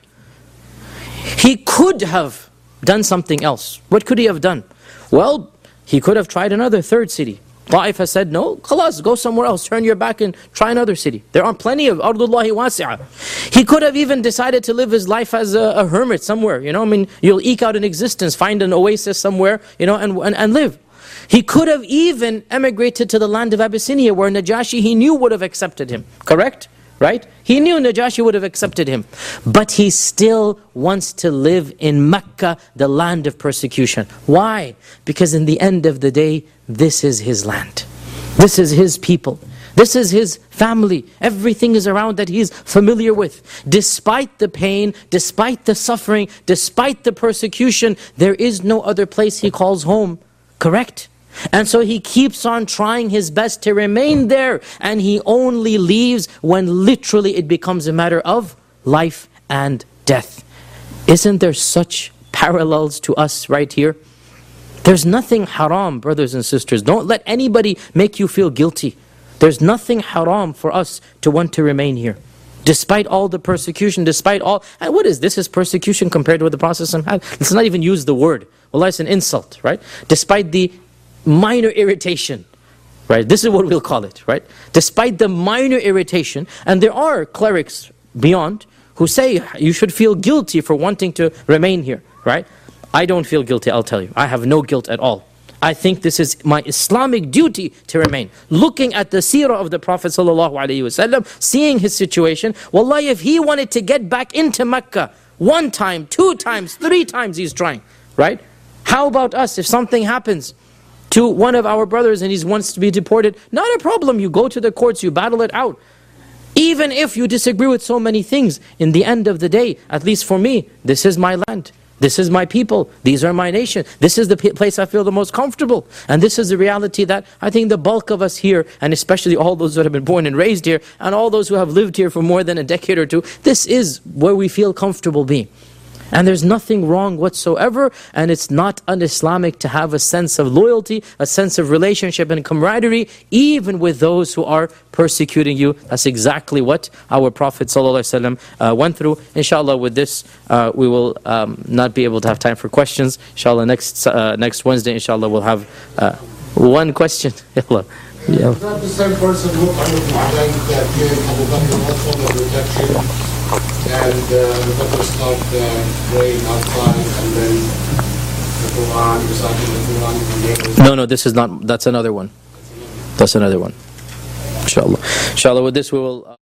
He could have done something else. What could he have done? Well, he could have tried another third city. Ta'if has said, no, khalas, go somewhere else. Turn your back and try another city. There are plenty of ardullahi wasi'ah. He could have even decided to live his life as a, a hermit somewhere. You know, I mean, you'll eke out an existence, find an oasis somewhere, you know, and, and, and live. He could have even emigrated to the land of Abyssinia, where Najashi he knew would have accepted him. Correct? Right? He knew Najashi would have accepted him. But he still wants to live in Mecca, the land of persecution. Why? Because in the end of the day, this is his land. This is his people. This is his family. Everything is around that he's familiar with. Despite the pain, despite the suffering, despite the persecution, there is no other place he calls home. Correct? And so he keeps on trying his best to remain there, and he only leaves when literally it becomes a matter of life and death. Isn't there such parallels to us right here? There's nothing haram, brothers and sisters. Don't let anybody make you feel guilty. There's nothing haram for us to want to remain here. Despite all the persecution, despite all... And what is this? Is persecution compared to what the Prophet had? Let's not even use the word. Wallah, it's an insult, right? Despite the minor irritation, right? This is what we'll call it, right? Despite the minor irritation, and there are clerics beyond who say you should feel guilty for wanting to remain here, right? I don't feel guilty, I'll tell you. I have no guilt at all. I think this is my Islamic duty to remain. Looking at the seerah of the Prophet ﷺ, seeing his situation, wallahi, if he wanted to get back into Mecca, one time, two times, three times he's trying, right? How about us? If something happens to one of our brothers and he wants to be deported, not a problem. You go to the courts, you battle it out. Even if you disagree with so many things, in the end of the day, at least for me, this is my land. This is my people. These are my nation. This is the place I feel the most comfortable. And this is the reality that I think the bulk of us here, and especially all those that have been born and raised here, and all those who have lived here for more than a decade or two, this is where we feel comfortable being. And there's nothing wrong whatsoever, and it's not un-Islamic to have a sense of loyalty, a sense of relationship and camaraderie, even with those who are persecuting you. That's exactly what our Prophet ﷺ uh, went through. Inshallah, with this, uh, we will um, not be able to have time for questions. Inshallah, next uh, next Wednesday, inshallah, we'll have uh, one question. Yeah. Is that the same person who that gave Abu Bakr also the protection? And uh, the Bakr stopped uh, praying outside, and then the Quran, reciting the Quran. No, no, this is not, that's another one. That's another one. Inshallah. Inshallah, with this we will... Uh